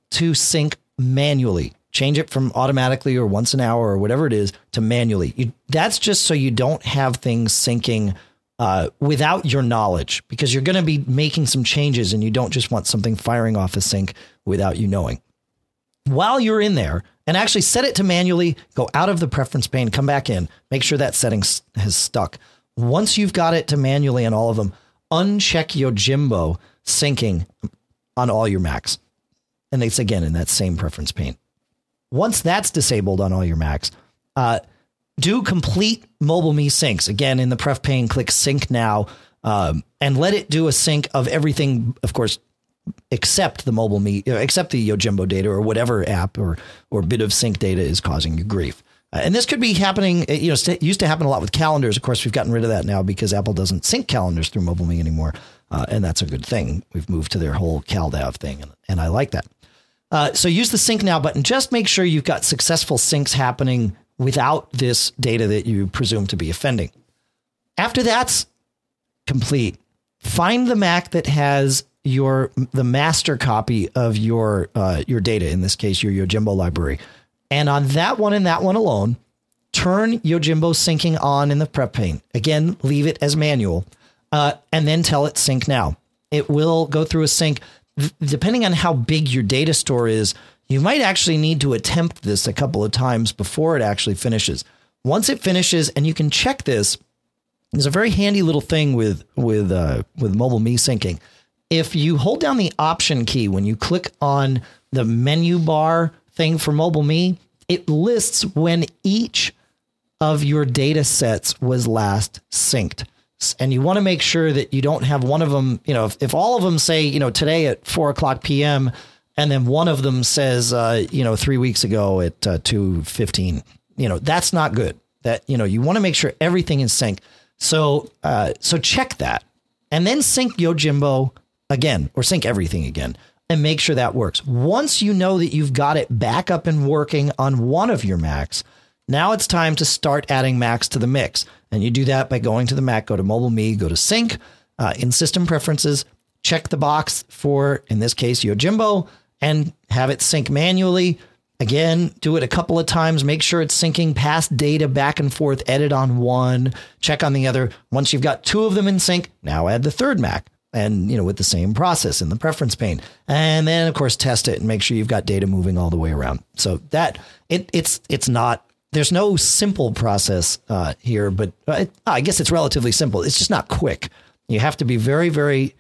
to sync manually. Change it from automatically or once an hour or whatever it is to manually. That's just so you don't have things syncing without your knowledge, because you're going to be making some changes and you don't just want something firing off a sync without you knowing. While you're in there, and actually set it to manually, go out of the preference pane, come back in, make sure that setting has stuck. Once you've got it to manually on all of them, uncheck Yojimbo syncing on all your Macs. And it's again in that same preference pane. Once that's disabled on all your Macs, do complete MobileMe syncs. Again, in the pref pane, click sync now, and let it do a sync of everything, of course, except the MobileMe, except the Yojimbo data or whatever app or bit of sync data is causing you grief. And this could be happening, it used to happen a lot with calendars. Of course, we've gotten rid of that now because Apple doesn't sync calendars through MobileMe anymore. And that's a good thing. We've moved to their whole CalDAV thing, and I like that. So use the sync now button. Just make sure you've got successful syncs happening without this data that you presume to be offending. After that's complete, find the Mac that has the master copy of your data, in this case, your Yojimbo library. And on that one and that one alone, turn Yojimbo syncing on in the prep pane. Again, leave it as manual, and then tell it sync now. It will go through a sync. Depending on how big your data store is, you might actually need to attempt this a couple of times before it actually finishes. Once it finishes, and you can check this, there's a very handy little thing with MobileMe syncing. If you hold down the Option key when you click on the menu bar thing for MobileMe, it lists when each of your data sets was last synced. And you want to make sure that you don't have one of them, if all of them say, today at 4:00 p.m., and then one of them says, 3 weeks ago at 2:15, that's not good. That, you want to make sure everything is synced. So check that, and then sync Yojimbo again, or sync everything again, and make sure that works. Once you know that you've got it back up and working on one of your Macs, now it's time to start adding Macs to the mix. And you do that by going to the Mac, go to MobileMe, go to sync, in system preferences, check the box for, in this case, Yojimbo, and have it sync manually. Again, do it a couple of times. Make sure it's syncing past data back and forth. Edit on one, check on the other. Once you've got two of them in sync, now add the third Mac. And, with the same process in the preference pane. And then, of course, test it and make sure you've got data moving all the way around. So that it's not, there's no simple process here, but I guess it's relatively simple. It's just not quick. You have to be very, very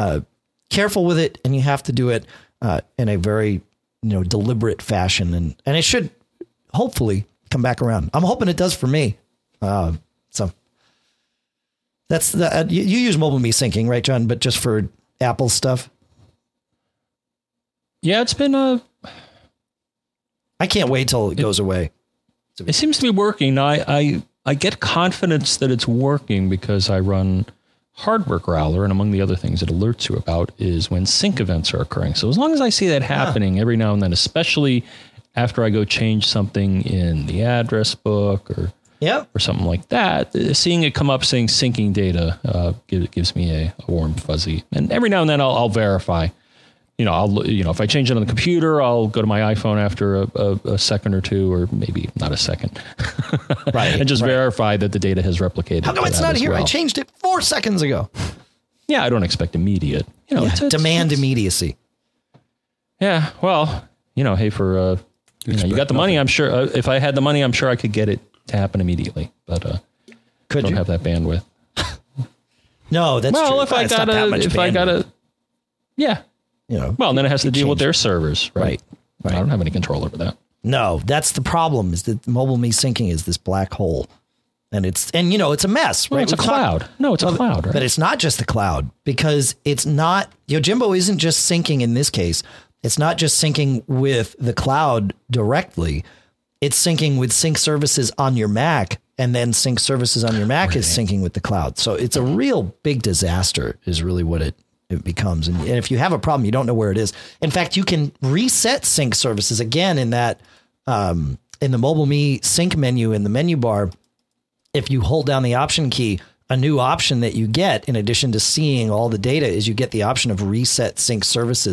careful with it, and you have to do it in a very, deliberate fashion. And it should hopefully come back around. I'm hoping it does for me. So. That's you use MobileMe syncing, right, John? But just for Apple stuff. Yeah, it's been I can't wait till it goes away. It seems to be working. I get confidence that it's working because I run Hardware Growler, and among the other things it alerts you about is when sync events are occurring. So as long as I see that happening every now and then, especially after I go change something in the address book or something like that, seeing it come up saying syncing data gives me a warm fuzzy. And every now and then I'll verify. If I change it on the computer, I'll go to my iPhone after a second or two, or maybe not a second, right? And just verify that the data has replicated. How come it's not here? Well. I changed it 4 seconds ago. Yeah, I don't expect immediate. Demand immediacy. Yeah, well, hey, for you got the money. I'm sure if I had the money, I'm sure I could get it to happen immediately, but I don't have that bandwidth. No, that's true. Well, if I got a, yeah. Well, and then it has to deal with their servers, right? I don't have any control over that. No, that's the problem, is that MobileMe syncing is this black hole. And it's a mess, right? It's a cloud. No, it's a cloud, right? But it's not just the cloud, because it's not, Yojimbo isn't just syncing in this case. It's not just syncing with the cloud directly. It's syncing with sync services on your Mac, and then sync services on your Mac is syncing with the cloud. So it's a real big disaster is really what it becomes. And if you have a problem, you don't know where it is. In fact, you can reset sync services again in that in the MobileMe sync menu in the menu bar. If you hold down the Option key, a new option that you get in addition to seeing all the data is you get the option of reset sync services.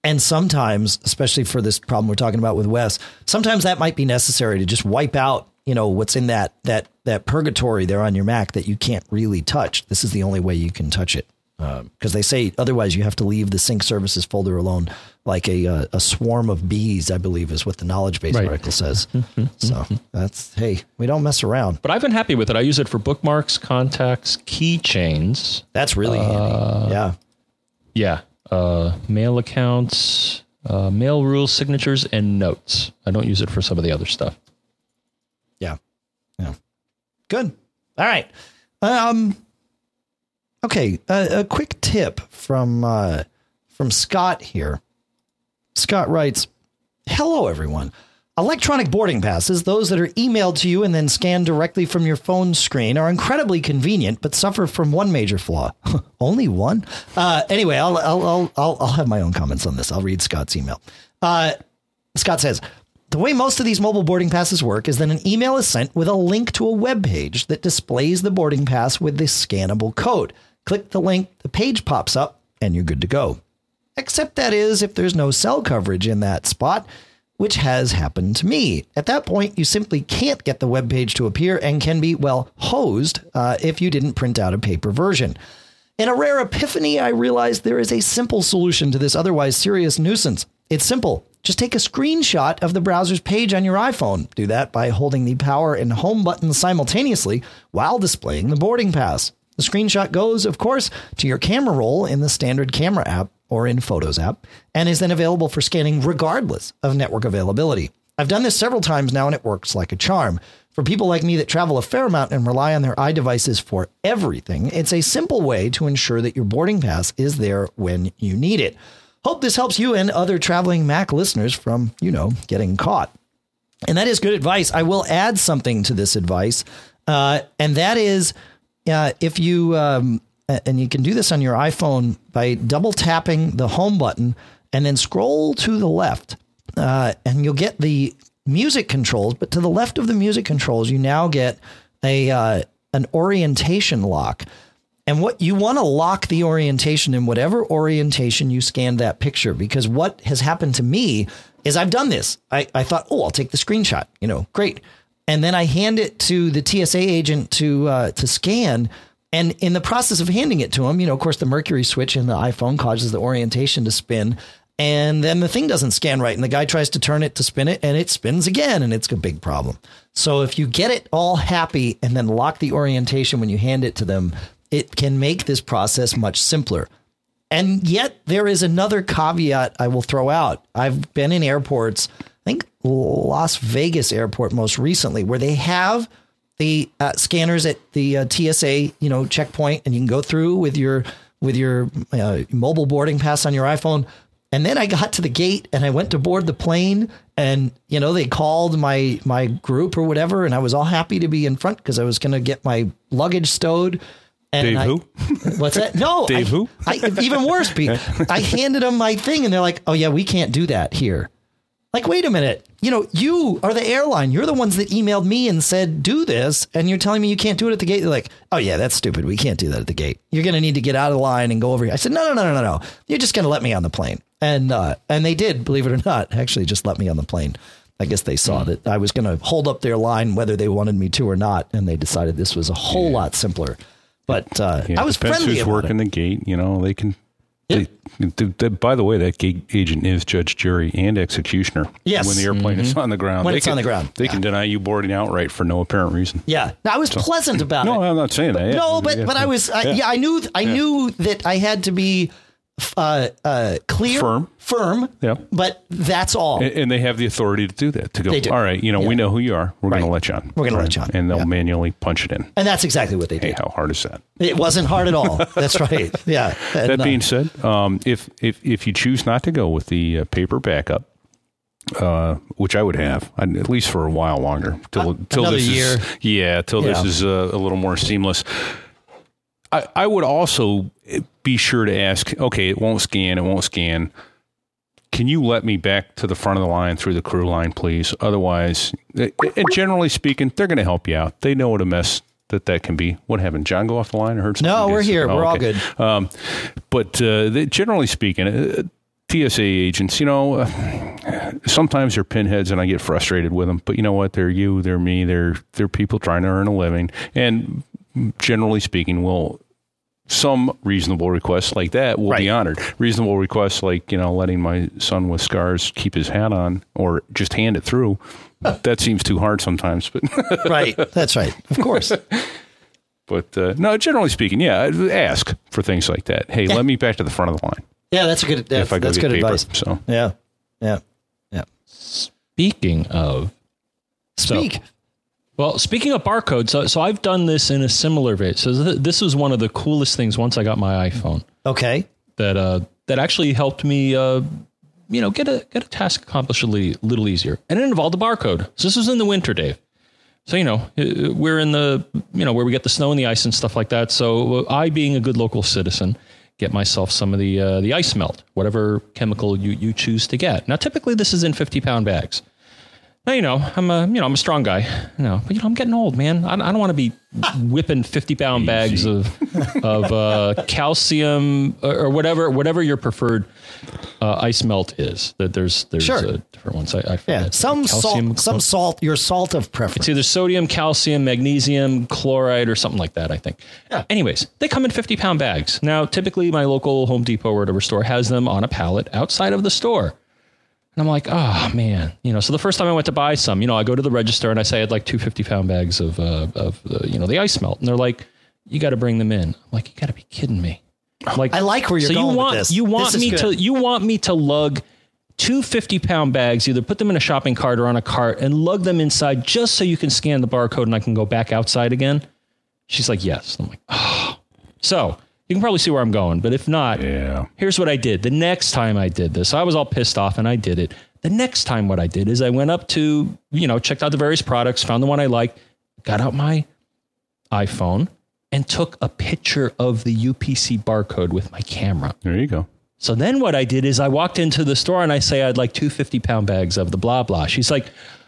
And sometimes, especially for this problem we're talking about with Wes, sometimes that might be necessary to just wipe out, what's in that purgatory there on your Mac that you can't really touch. This is the only way you can touch it. Because they say otherwise you have to leave the sync services folder alone, like a swarm of bees, I believe is what the knowledge base article says. So we don't mess around. But I've been happy with it. I use it for bookmarks, contacts, keychains. That's really handy. Yeah. Yeah. Mail accounts, mail rules, signatures, and notes. I don't use it for some of the other stuff. Yeah. Good. All right. Okay, a quick tip from Scott here. Scott writes, "Hello, everyone. Electronic boarding passes, those that are emailed to you and then scanned directly from your phone screen, are incredibly convenient, but suffer from one major flaw." Only one? Anyway, I'll have my own comments on this. I'll read Scott's email. Scott says, "The way most of these mobile boarding passes work is that an email is sent with a link to a web page that displays the boarding pass with the scannable code. Click the link, the page pops up, and you're good to go. Except that is if there's no cell coverage in that spot, which has happened to me. At that point, you simply can't get the web page to appear and can be, hosed if you didn't print out a paper version. In a rare epiphany, I realized there is a simple solution to this otherwise serious nuisance. It's simple. Just take a screenshot of the browser's page on your iPhone. Do that by holding the power and home buttons simultaneously while displaying the boarding pass. The screenshot goes, of course, to your camera roll in the standard camera app or in Photos app, and is then available for scanning regardless of network availability. I've done this several times now, and it works like a charm. For people like me that travel a fair amount and rely on their iDevices for everything, it's a simple way to ensure that your boarding pass is there when you need it. Hope this helps you and other traveling Mac listeners from, getting caught." And that is good advice. I will add something to this advice, and that is if you, and you can do this on your iPhone by double tapping the home button and then scroll to the left, and you'll get the music controls. But to the left of the music controls, you now get an orientation lock. And what you want to lock the orientation in whatever orientation you scanned that picture, because what has happened to me is I've done this. I thought, I'll take the screenshot, great. And then I hand it to the TSA agent to scan. And in the process of handing it to him, of course, the Mercury switch in the iPhone causes the orientation to spin. And then the thing doesn't scan right. And the guy tries to turn it to spin it, and it spins again. And it's a big problem. So if you get it all happy and then lock the orientation when you hand it to them, it can make this process much simpler. And yet there is another caveat I will throw out. I've been in airports, I think Las Vegas airport most recently, where they have the scanners at the TSA, checkpoint, and you can go through with your mobile boarding pass on your iPhone. And then I got to the gate and I went to board the plane, and, they called my group or whatever. And I was all happy to be in front because I was going to get my luggage stowed. And Dave who? What's that? No. Dave who? Even worse, Pete. I handed them my thing and they're like, "Oh yeah, we can't do that here." Like, wait a minute. You are the airline. You're the ones that emailed me and said, do this. And you're telling me you can't do it at the gate. They're like, "Oh yeah, that's stupid. We can't do that at the gate. You're going to need to get out of line and go over here." I said, no. You're just going to let me on the plane. And they did, believe it or not, actually just let me on the plane. I guess they saw that I was going to hold up their line, whether they wanted me to or not. And they decided this was a whole lot simpler. But I was friendly about working the gate, they can. By the way, that gate agent is judge, jury, and executioner. Yes. When the airplane is on the ground. When it's on the ground. They can deny you boarding outright for no apparent reason. Yeah. I was pleasant about it. No, I'm not saying that. No, but I was, I knew that I had to be clear, firm. Yeah. But that's all. And they have the authority to do that. To go, They do. all right, we know who you are. We're going to let you on. We're going to let you on. And they'll manually punch it in. And that's exactly what they did. Hey, how hard is that? It wasn't hard at all. That's right. Yeah. And, that being said, if you choose not to go with the paper backup, which I would have, at least for a while longer, till this year. This is a little more seamless. I would also be sure to ask, okay, it won't scan. Can you let me back to the front of the line through the crew line, please? Otherwise, and generally speaking, they're going to help you out. They know what a mess that can be. What happened? John go off the line? I heard something. No, we're here. We're all good. But generally speaking, TSA agents, sometimes they're pinheads and I get frustrated with them, but you know what? They're you, they're me, they're people trying to earn a living. And generally speaking, some reasonable requests like that will be honored. Reasonable requests like, letting my son with scars keep his hat on or just hand it through. That seems too hard sometimes. But Right. That's right. Of course. But no, generally speaking, ask for things like that. Hey, let me back to the front of the line. Yeah, that's good. That's good paper, advice. So Yeah. Speaking of... Speaking of barcodes, so I've done this in a similar way. So this was one of the coolest things once I got my iPhone. Okay. That actually helped me, get a task accomplished a little easier. And it involved a barcode. So this was in the winter, Dave. So, we're in the, where we get the snow and the ice and stuff like that. So I, being a good local citizen, get myself some of the ice melt, whatever chemical you choose to get. Now, typically this is in 50-pound bags. Now, I'm a strong guy, but I'm getting old, man. I don't want to be whipping 50-pound bags of calcium or whatever your preferred ice melt is. That there's different ones. I forget. Some salt, your salt of preference. It's either sodium, calcium, magnesium, chloride, or something like that, I think. Yeah. Anyways, they come in 50-pound bags. Now, typically my local Home Depot or whatever store has them on a pallet outside of the store. And I'm like, oh, man. So the first time I went to buy some, I go to the register and I say I'd like 2 50-pound bags of the ice melt. And they're like, you got to bring them in. I'm like, you got to be kidding me. I'm like, I like where you're going with this. You want me to lug 2 50-pound bags, either put them in a shopping cart or on a cart and lug them inside just so you can scan the barcode and I can go back outside again? She's like, yes. I'm like, oh. So you can probably see where I'm going, but if not, here's what I did. The next time I did this, I was all pissed off and I did it. The next time what I did is I went up to, checked out the various products, found the one I liked, got out my iPhone and took a picture of the UPC barcode with my camera. There you go. So then what I did is I walked into the store and I say, I'd like 2 50-pound bags of the blah, blah. She's like,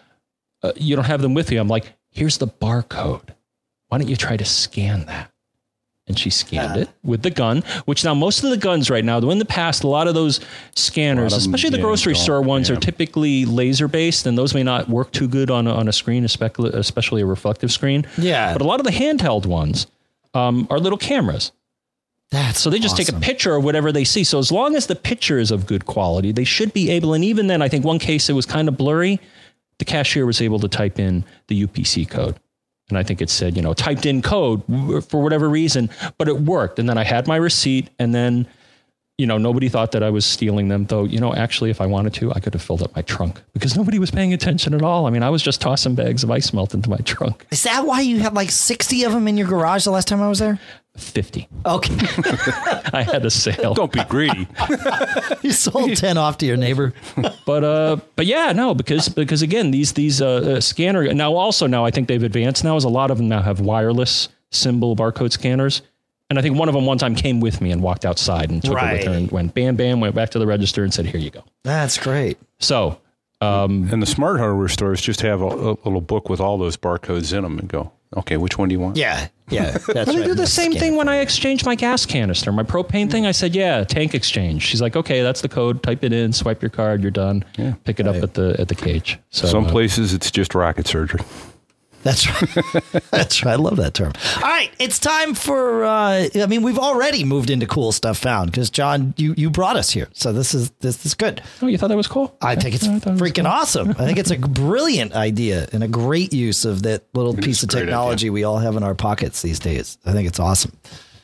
you don't have them with you. I'm like, here's the barcode. Why don't you try to scan that? And she scanned it with the gun, which now most of the guns right now, in the past, a lot of those scanners, especially the grocery store ones, are typically laser based, and those may not work too good on a screen, especially a reflective screen. Yeah. But a lot of the handheld ones are little cameras. So they just take a picture of whatever they see. So as long as the picture is of good quality, they should be able. And even then, I think one case it was kind of blurry. The cashier was able to type in the UPC code. And I think it said, typed in code for whatever reason, but it worked. And then I had my receipt and then, nobody thought that I was stealing them, though, actually, if I wanted to, I could have filled up my trunk because nobody was paying attention at all. I mean, I was just tossing bags of ice melt into my trunk. Is that why you had like 60 of them in your garage the last time I was there? 50. Okay. I had a sale. Don't be greedy. You sold 10 off to your neighbor. But yeah, no, because again, these scanner now I think they've advanced now, as a lot of them now have wireless symbol barcode scanners. And I think one of them one time came with me and walked outside and took it with her and went bam, bam, went back to the register and said, here you go. That's great. So, and the smart hardware stores just have a little book with all those barcodes in them and go, okay, which one do you want? Yeah. That's right. They do the same thing when I exchange my gas canister, my propane thing. I said, tank exchange. She's like, okay, that's the code. Type it in, swipe your card, you're done. Yeah. Pick it up at the cage. So some places it's just rocket surgery. That's right. That's right. I love that term. All right. It's time for, we've already moved into cool stuff found because John, you brought us here. So this is good. Oh, you thought that was cool? I think it's freaking awesome. I think it's a brilliant idea and a great use of that little piece of technology we all have in our pockets these days. I think it's awesome.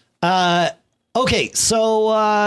Okay. So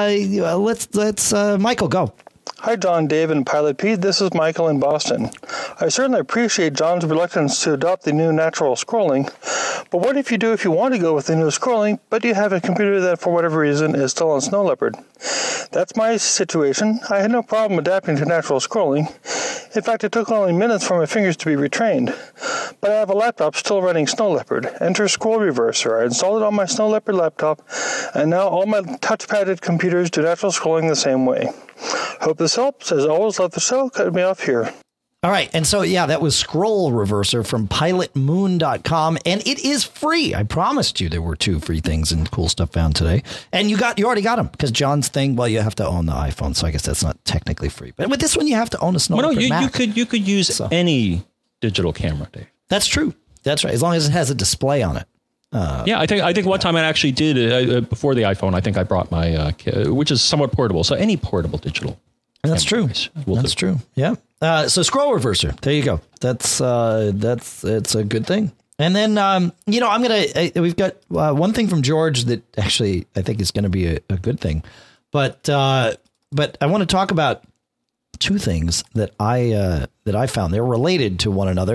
let's Michael, go. Hi, John, Dave, and Pilot Pete. This is Michael in Boston. I certainly appreciate John's reluctance to adopt the new natural scrolling, but what if you want to go with the new scrolling, but you have a computer that, for whatever reason, is still on Snow Leopard? That's my situation. I had no problem adapting to natural scrolling. In fact, it took only minutes for my fingers to be retrained. But I have a laptop still running Snow Leopard. Enter Scroll Reverser. I installed it on my Snow Leopard laptop, and now all my touchpadded computers do natural scrolling the same way. Hope this helps. As always, let the show cut me off here. All right. And so, yeah, that was Scroll Reverser from pilotmoon.com. And it is free. I promised you there were 2 free things and cool stuff found today. And you already got them because John's thing, well, you have to own the iPhone. So I guess that's not technically free. But with this one, you have to own a Snow Leopard Mac. You could use any digital camera, Dave. That's true. That's right. As long as it has a display on it. Yeah, I think one time I actually did before the iPhone. I think I brought my, which is somewhat portable. So any portable digital. That's true. That's true. Yeah. So Scroll Reverser. There you go. It's a good thing. And then, we've got one thing from George that actually I think is going to be a good thing. But I want to talk about 2 things that I found. They're related to one another.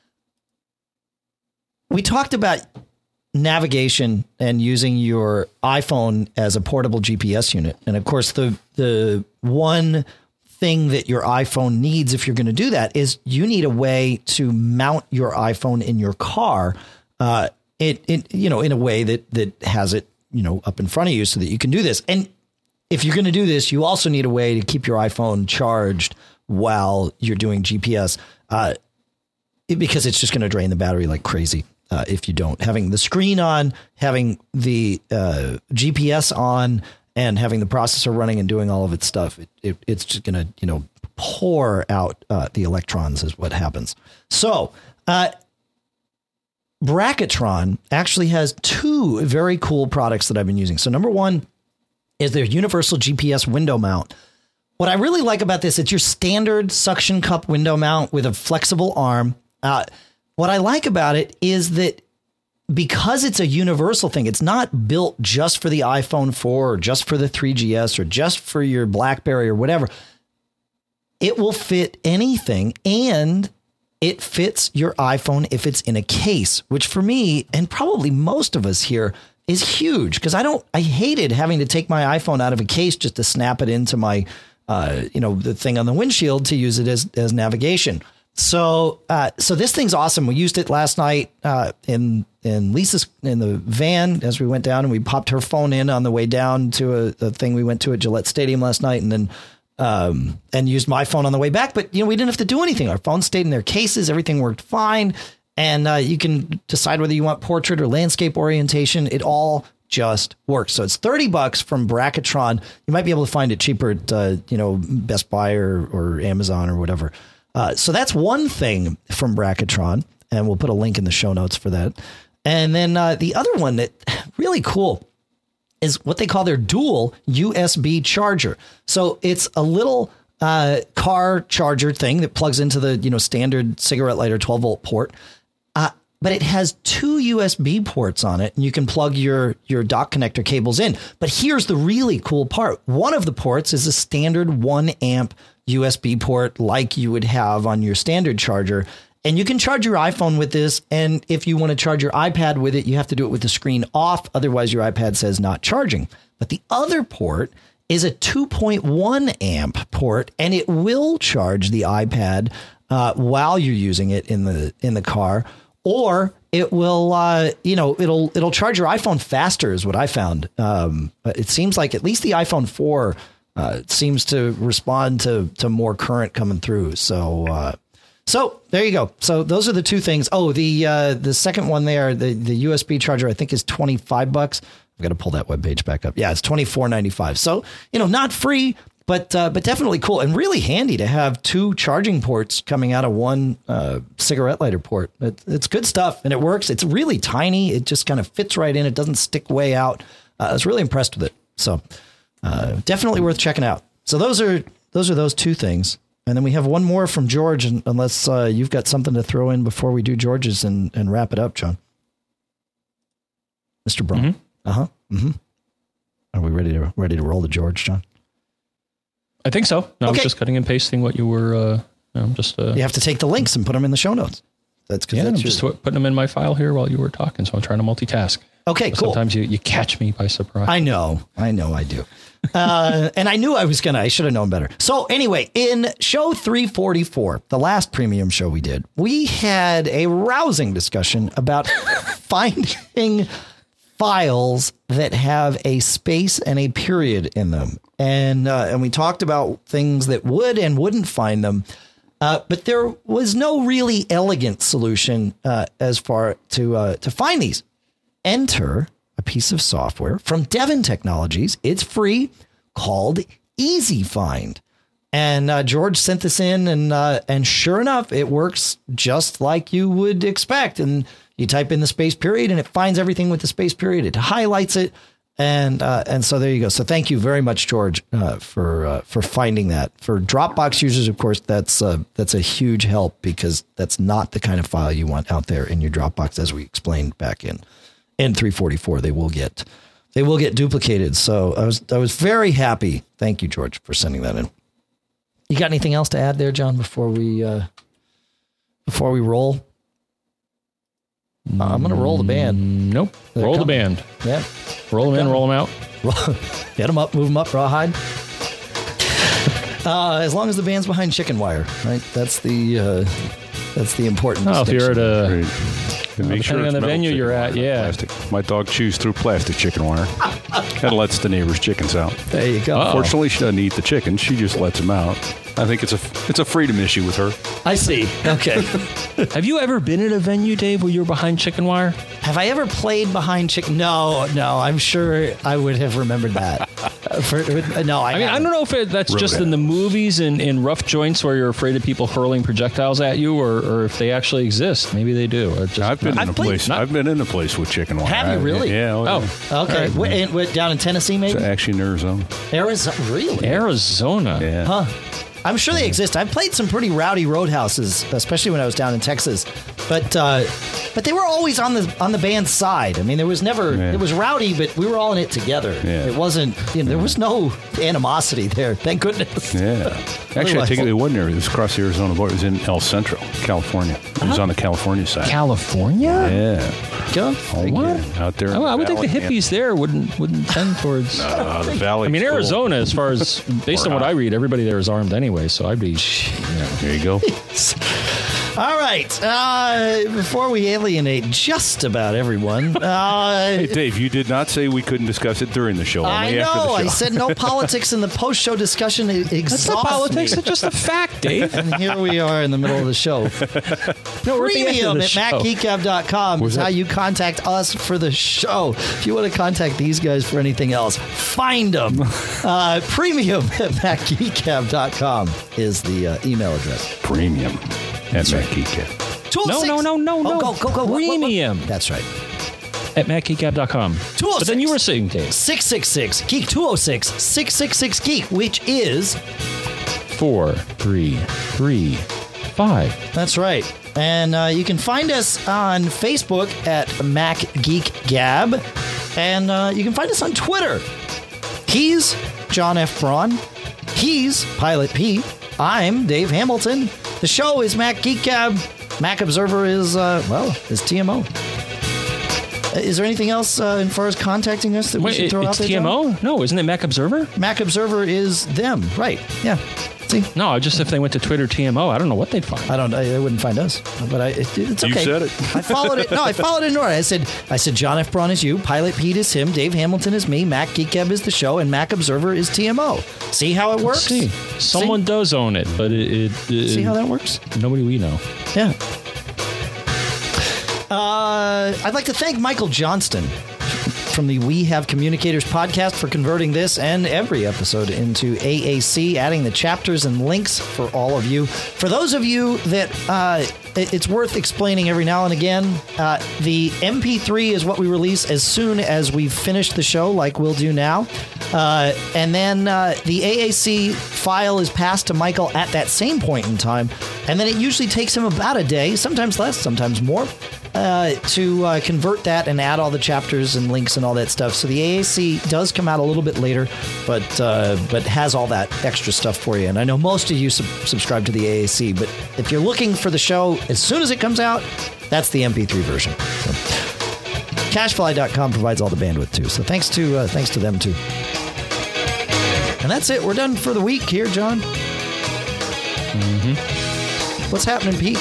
We talked about navigation and using your iPhone as a portable GPS unit. And of course, the one thing that your iPhone needs if you're going to do that is you need a way to mount your iPhone in your car, in a way that has it, up in front of you so that you can do this. And if you're going to do this, you also need a way to keep your iPhone charged while you're doing GPS, because it's just going to drain the battery like crazy. If you don't, having the screen on, having the GPS on, and having the processor running and doing all of its stuff, it's just going to, pour out the electrons is what happens. So Bracketron actually has 2 very cool products that I've been using. So number 1 is their universal GPS window mount. What I really like about this, it's your standard suction cup window mount with a flexible arm. What I like about it is that because it's a universal thing, it's not built just for the iPhone 4 or just for the 3GS or just for your BlackBerry or whatever. It will fit anything, and it fits your iPhone if it's in a case, which for me, and probably most of us here, is huge because I hated having to take my iPhone out of a case just to snap it into my, the thing on the windshield to use it as navigation. So this thing's awesome. We used it last night in Lisa's in the van as we went down, and we popped her phone in on the way down to a thing we went to at Gillette Stadium last night, and then and used my phone on the way back. But we didn't have to do anything. Our phones stayed in their cases. Everything worked fine, and you can decide whether you want portrait or landscape orientation. It all just works. So it's $30 from Bracketron. You might be able to find it cheaper at Best Buy or Amazon or whatever. So that's one thing from Bracketron, and we'll put a link in the show notes for that. And then the other one that really cool is what they call their dual USB charger. So it's a little car charger thing that plugs into the standard cigarette lighter 12-volt port, but it has 2 USB ports on it, and you can plug your dock connector cables in. But here's the really cool part. One of the ports is a standard 1 amp USB port like you would have on your standard charger. And you can charge your iPhone with this. And if you want to charge your iPad with it, you have to do it with the screen off. Otherwise, your iPad says not charging. But the other port is a 2.1 amp port, and it will charge the iPad while you're using it in the car. Or it will, it'll charge your iPhone faster is what I found. It seems like at least the iPhone 4 seems to respond to more current coming through. So there you go. So those are the 2 things. Oh, the second one there, the USB charger, I think is $25. I've got to pull that webpage back up. Yeah, it's $24.95. So, not free, but definitely cool and really handy to have 2 charging ports coming out of one cigarette lighter port. It's good stuff, and it works. It's really tiny. It just kind of fits right in. It doesn't stick way out. I was really impressed with it. So definitely worth checking out. So those are those 2 things. And then we have one more from George, unless you've got something to throw in before we do George's and wrap it up, John. Mr. Braun. Mm-hmm. Uh-huh. Mm-hmm. Are we ready to roll the George, John? I think so. No, okay. I was just cutting and pasting what you were You have to take the links and put them in the show notes. I'm just putting them in my file here while you were talking, so I'm trying to multitask. Okay, cool. Sometimes you catch me by surprise. I know I do. And I knew I should have known better. So anyway, in show 344, the last premium show we did, we had a rousing discussion about finding files that have a space and a period in them. And we talked about things that would and wouldn't find them. But there was no really elegant solution as far to find these. Enter a piece of software from Devon Technologies. It's free, called Easy Find. And George sent this in, and sure enough, it works just like you would expect. And you type in the space period, and it finds everything with the space period. It highlights it, and so there you go. So thank you very much, George, for finding that. For Dropbox users, of course, that's a huge help, because that's not the kind of file you want out there in your Dropbox, as we explained back in 344. They will get duplicated. So I was very happy. Thank you, George, for sending that in. You got anything else to add there, John, before we roll? I'm going to roll the band. Nope. Roll the band. Yeah. Roll them in, roll them out. Get them up, move them up, rawhide. As long as the band's behind chicken wire, right? That's the important Oh, if you're at a... Make depending on the venue you're at, yeah. Plastic. My dog chews through plastic chicken wire and lets the neighbor's chickens out. There you go. Uh-oh. Fortunately, she doesn't eat the chickens. She just lets them out. I think it's a freedom issue with her. I see. Okay. Have you ever been at a venue, Dave, where you were behind chicken wire? Have I ever played behind chicken? No. I'm sure I would have remembered that. I don't know if that's just in the movies and in rough joints where you're afraid of people hurling projectiles at you, or if they actually exist. Maybe they do. I've been in a place with chicken wire. Have you really? Yeah. Oh, okay. Right. Down in Tennessee, maybe? It's actually in Arizona. Really? Arizona. Yeah. Huh. I'm sure they exist. I've played some pretty rowdy roadhouses, especially when I was down in Texas. But they were always on the band's side. I mean, there was never it was rowdy, but we were all in it together. Yeah. It wasn't. There was no animosity there. Thank goodness. Yeah. Actually, I take it wasn't there. It was across the Arizona border. It was in El Centro, California. It was on the California side. California? Yeah. Go. What? Out there. I would think the hippies there wouldn't tend towards. The valley. I mean, Arizona, as far as based on what I read, everybody there is armed anyway. So I'd be. There you go. All right. Before we alienate just about everyone. Hey, Dave, you did not say we couldn't discuss it during the show. I only after the know. show. I said no politics in the post-show discussion. It exhausts That's not politics. me. It's just a fact, Dave. And here we are in the middle of the show. No, we're at the end Premium of the at show. MacGeekGab.com is how you contact us for the show. If you want to contact these guys for anything else, find them. Premium at MacGeekGab.com is the email address. Premium at MacGeekGab. No. Oh, go. Premium. That's right. At MacGeekGab.com. 206. But then you were saying, Dave. 666 Geek 206-666 Geek, which is 4335. That's right. And you can find us on Facebook at Mac Geek Gab, and you can find us on Twitter. He's John F. Braun. He's Pilot P. I'm Dave Hamilton. The show is Mac Geek Gab. Mac Observer is TMO. Is there anything else as far as contacting us that we should throw out there? It's TMO? No, isn't it Mac Observer? Mac Observer is them, right? Yeah. See? No, just if they went to Twitter TMO, I don't know what they'd find. I don't know. They wouldn't find us, but it's okay. You said it. I followed it. No, I followed it in order. I said John F. Braun is you, Pilot Pete is him, Dave Hamilton is me, Mac Geek Gab is the show, and Mac Observer is TMO. See how it works? See, someone does own it, but it See how that works? Nobody we know. Yeah. I'd like to thank Michael Johnston from the We Have Communicators podcast for converting this and every episode into AAC, adding the chapters and links for all of you. For those of you that it's worth explaining every now and again, the MP3 is what we release as soon as we've finished the show, like we'll do now. And then the AAC file is passed to Michael at that same point in time. And then it usually takes him about a day, sometimes less, sometimes more, to convert that and add all the chapters and links and all that stuff. So the AAC does come out a little bit later, but has all that extra stuff for you. And I know most of you subscribe to the AAC, but if you're looking for the show as soon as it comes out, that's the MP3 version. So, Cashfly.com provides all the bandwidth too. So thanks to them too. And that's it. We're done for the week here, John. Mm-hmm. What's happening, Pete?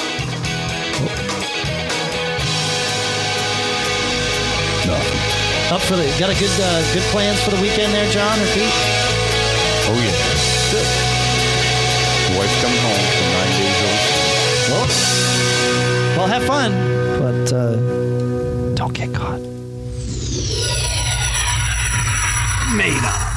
Up for the got a good plans for the weekend there, John or Pete? Oh yeah. Good. The wife's coming home for 9 days old. Well, have fun, but don't get caught. Made up.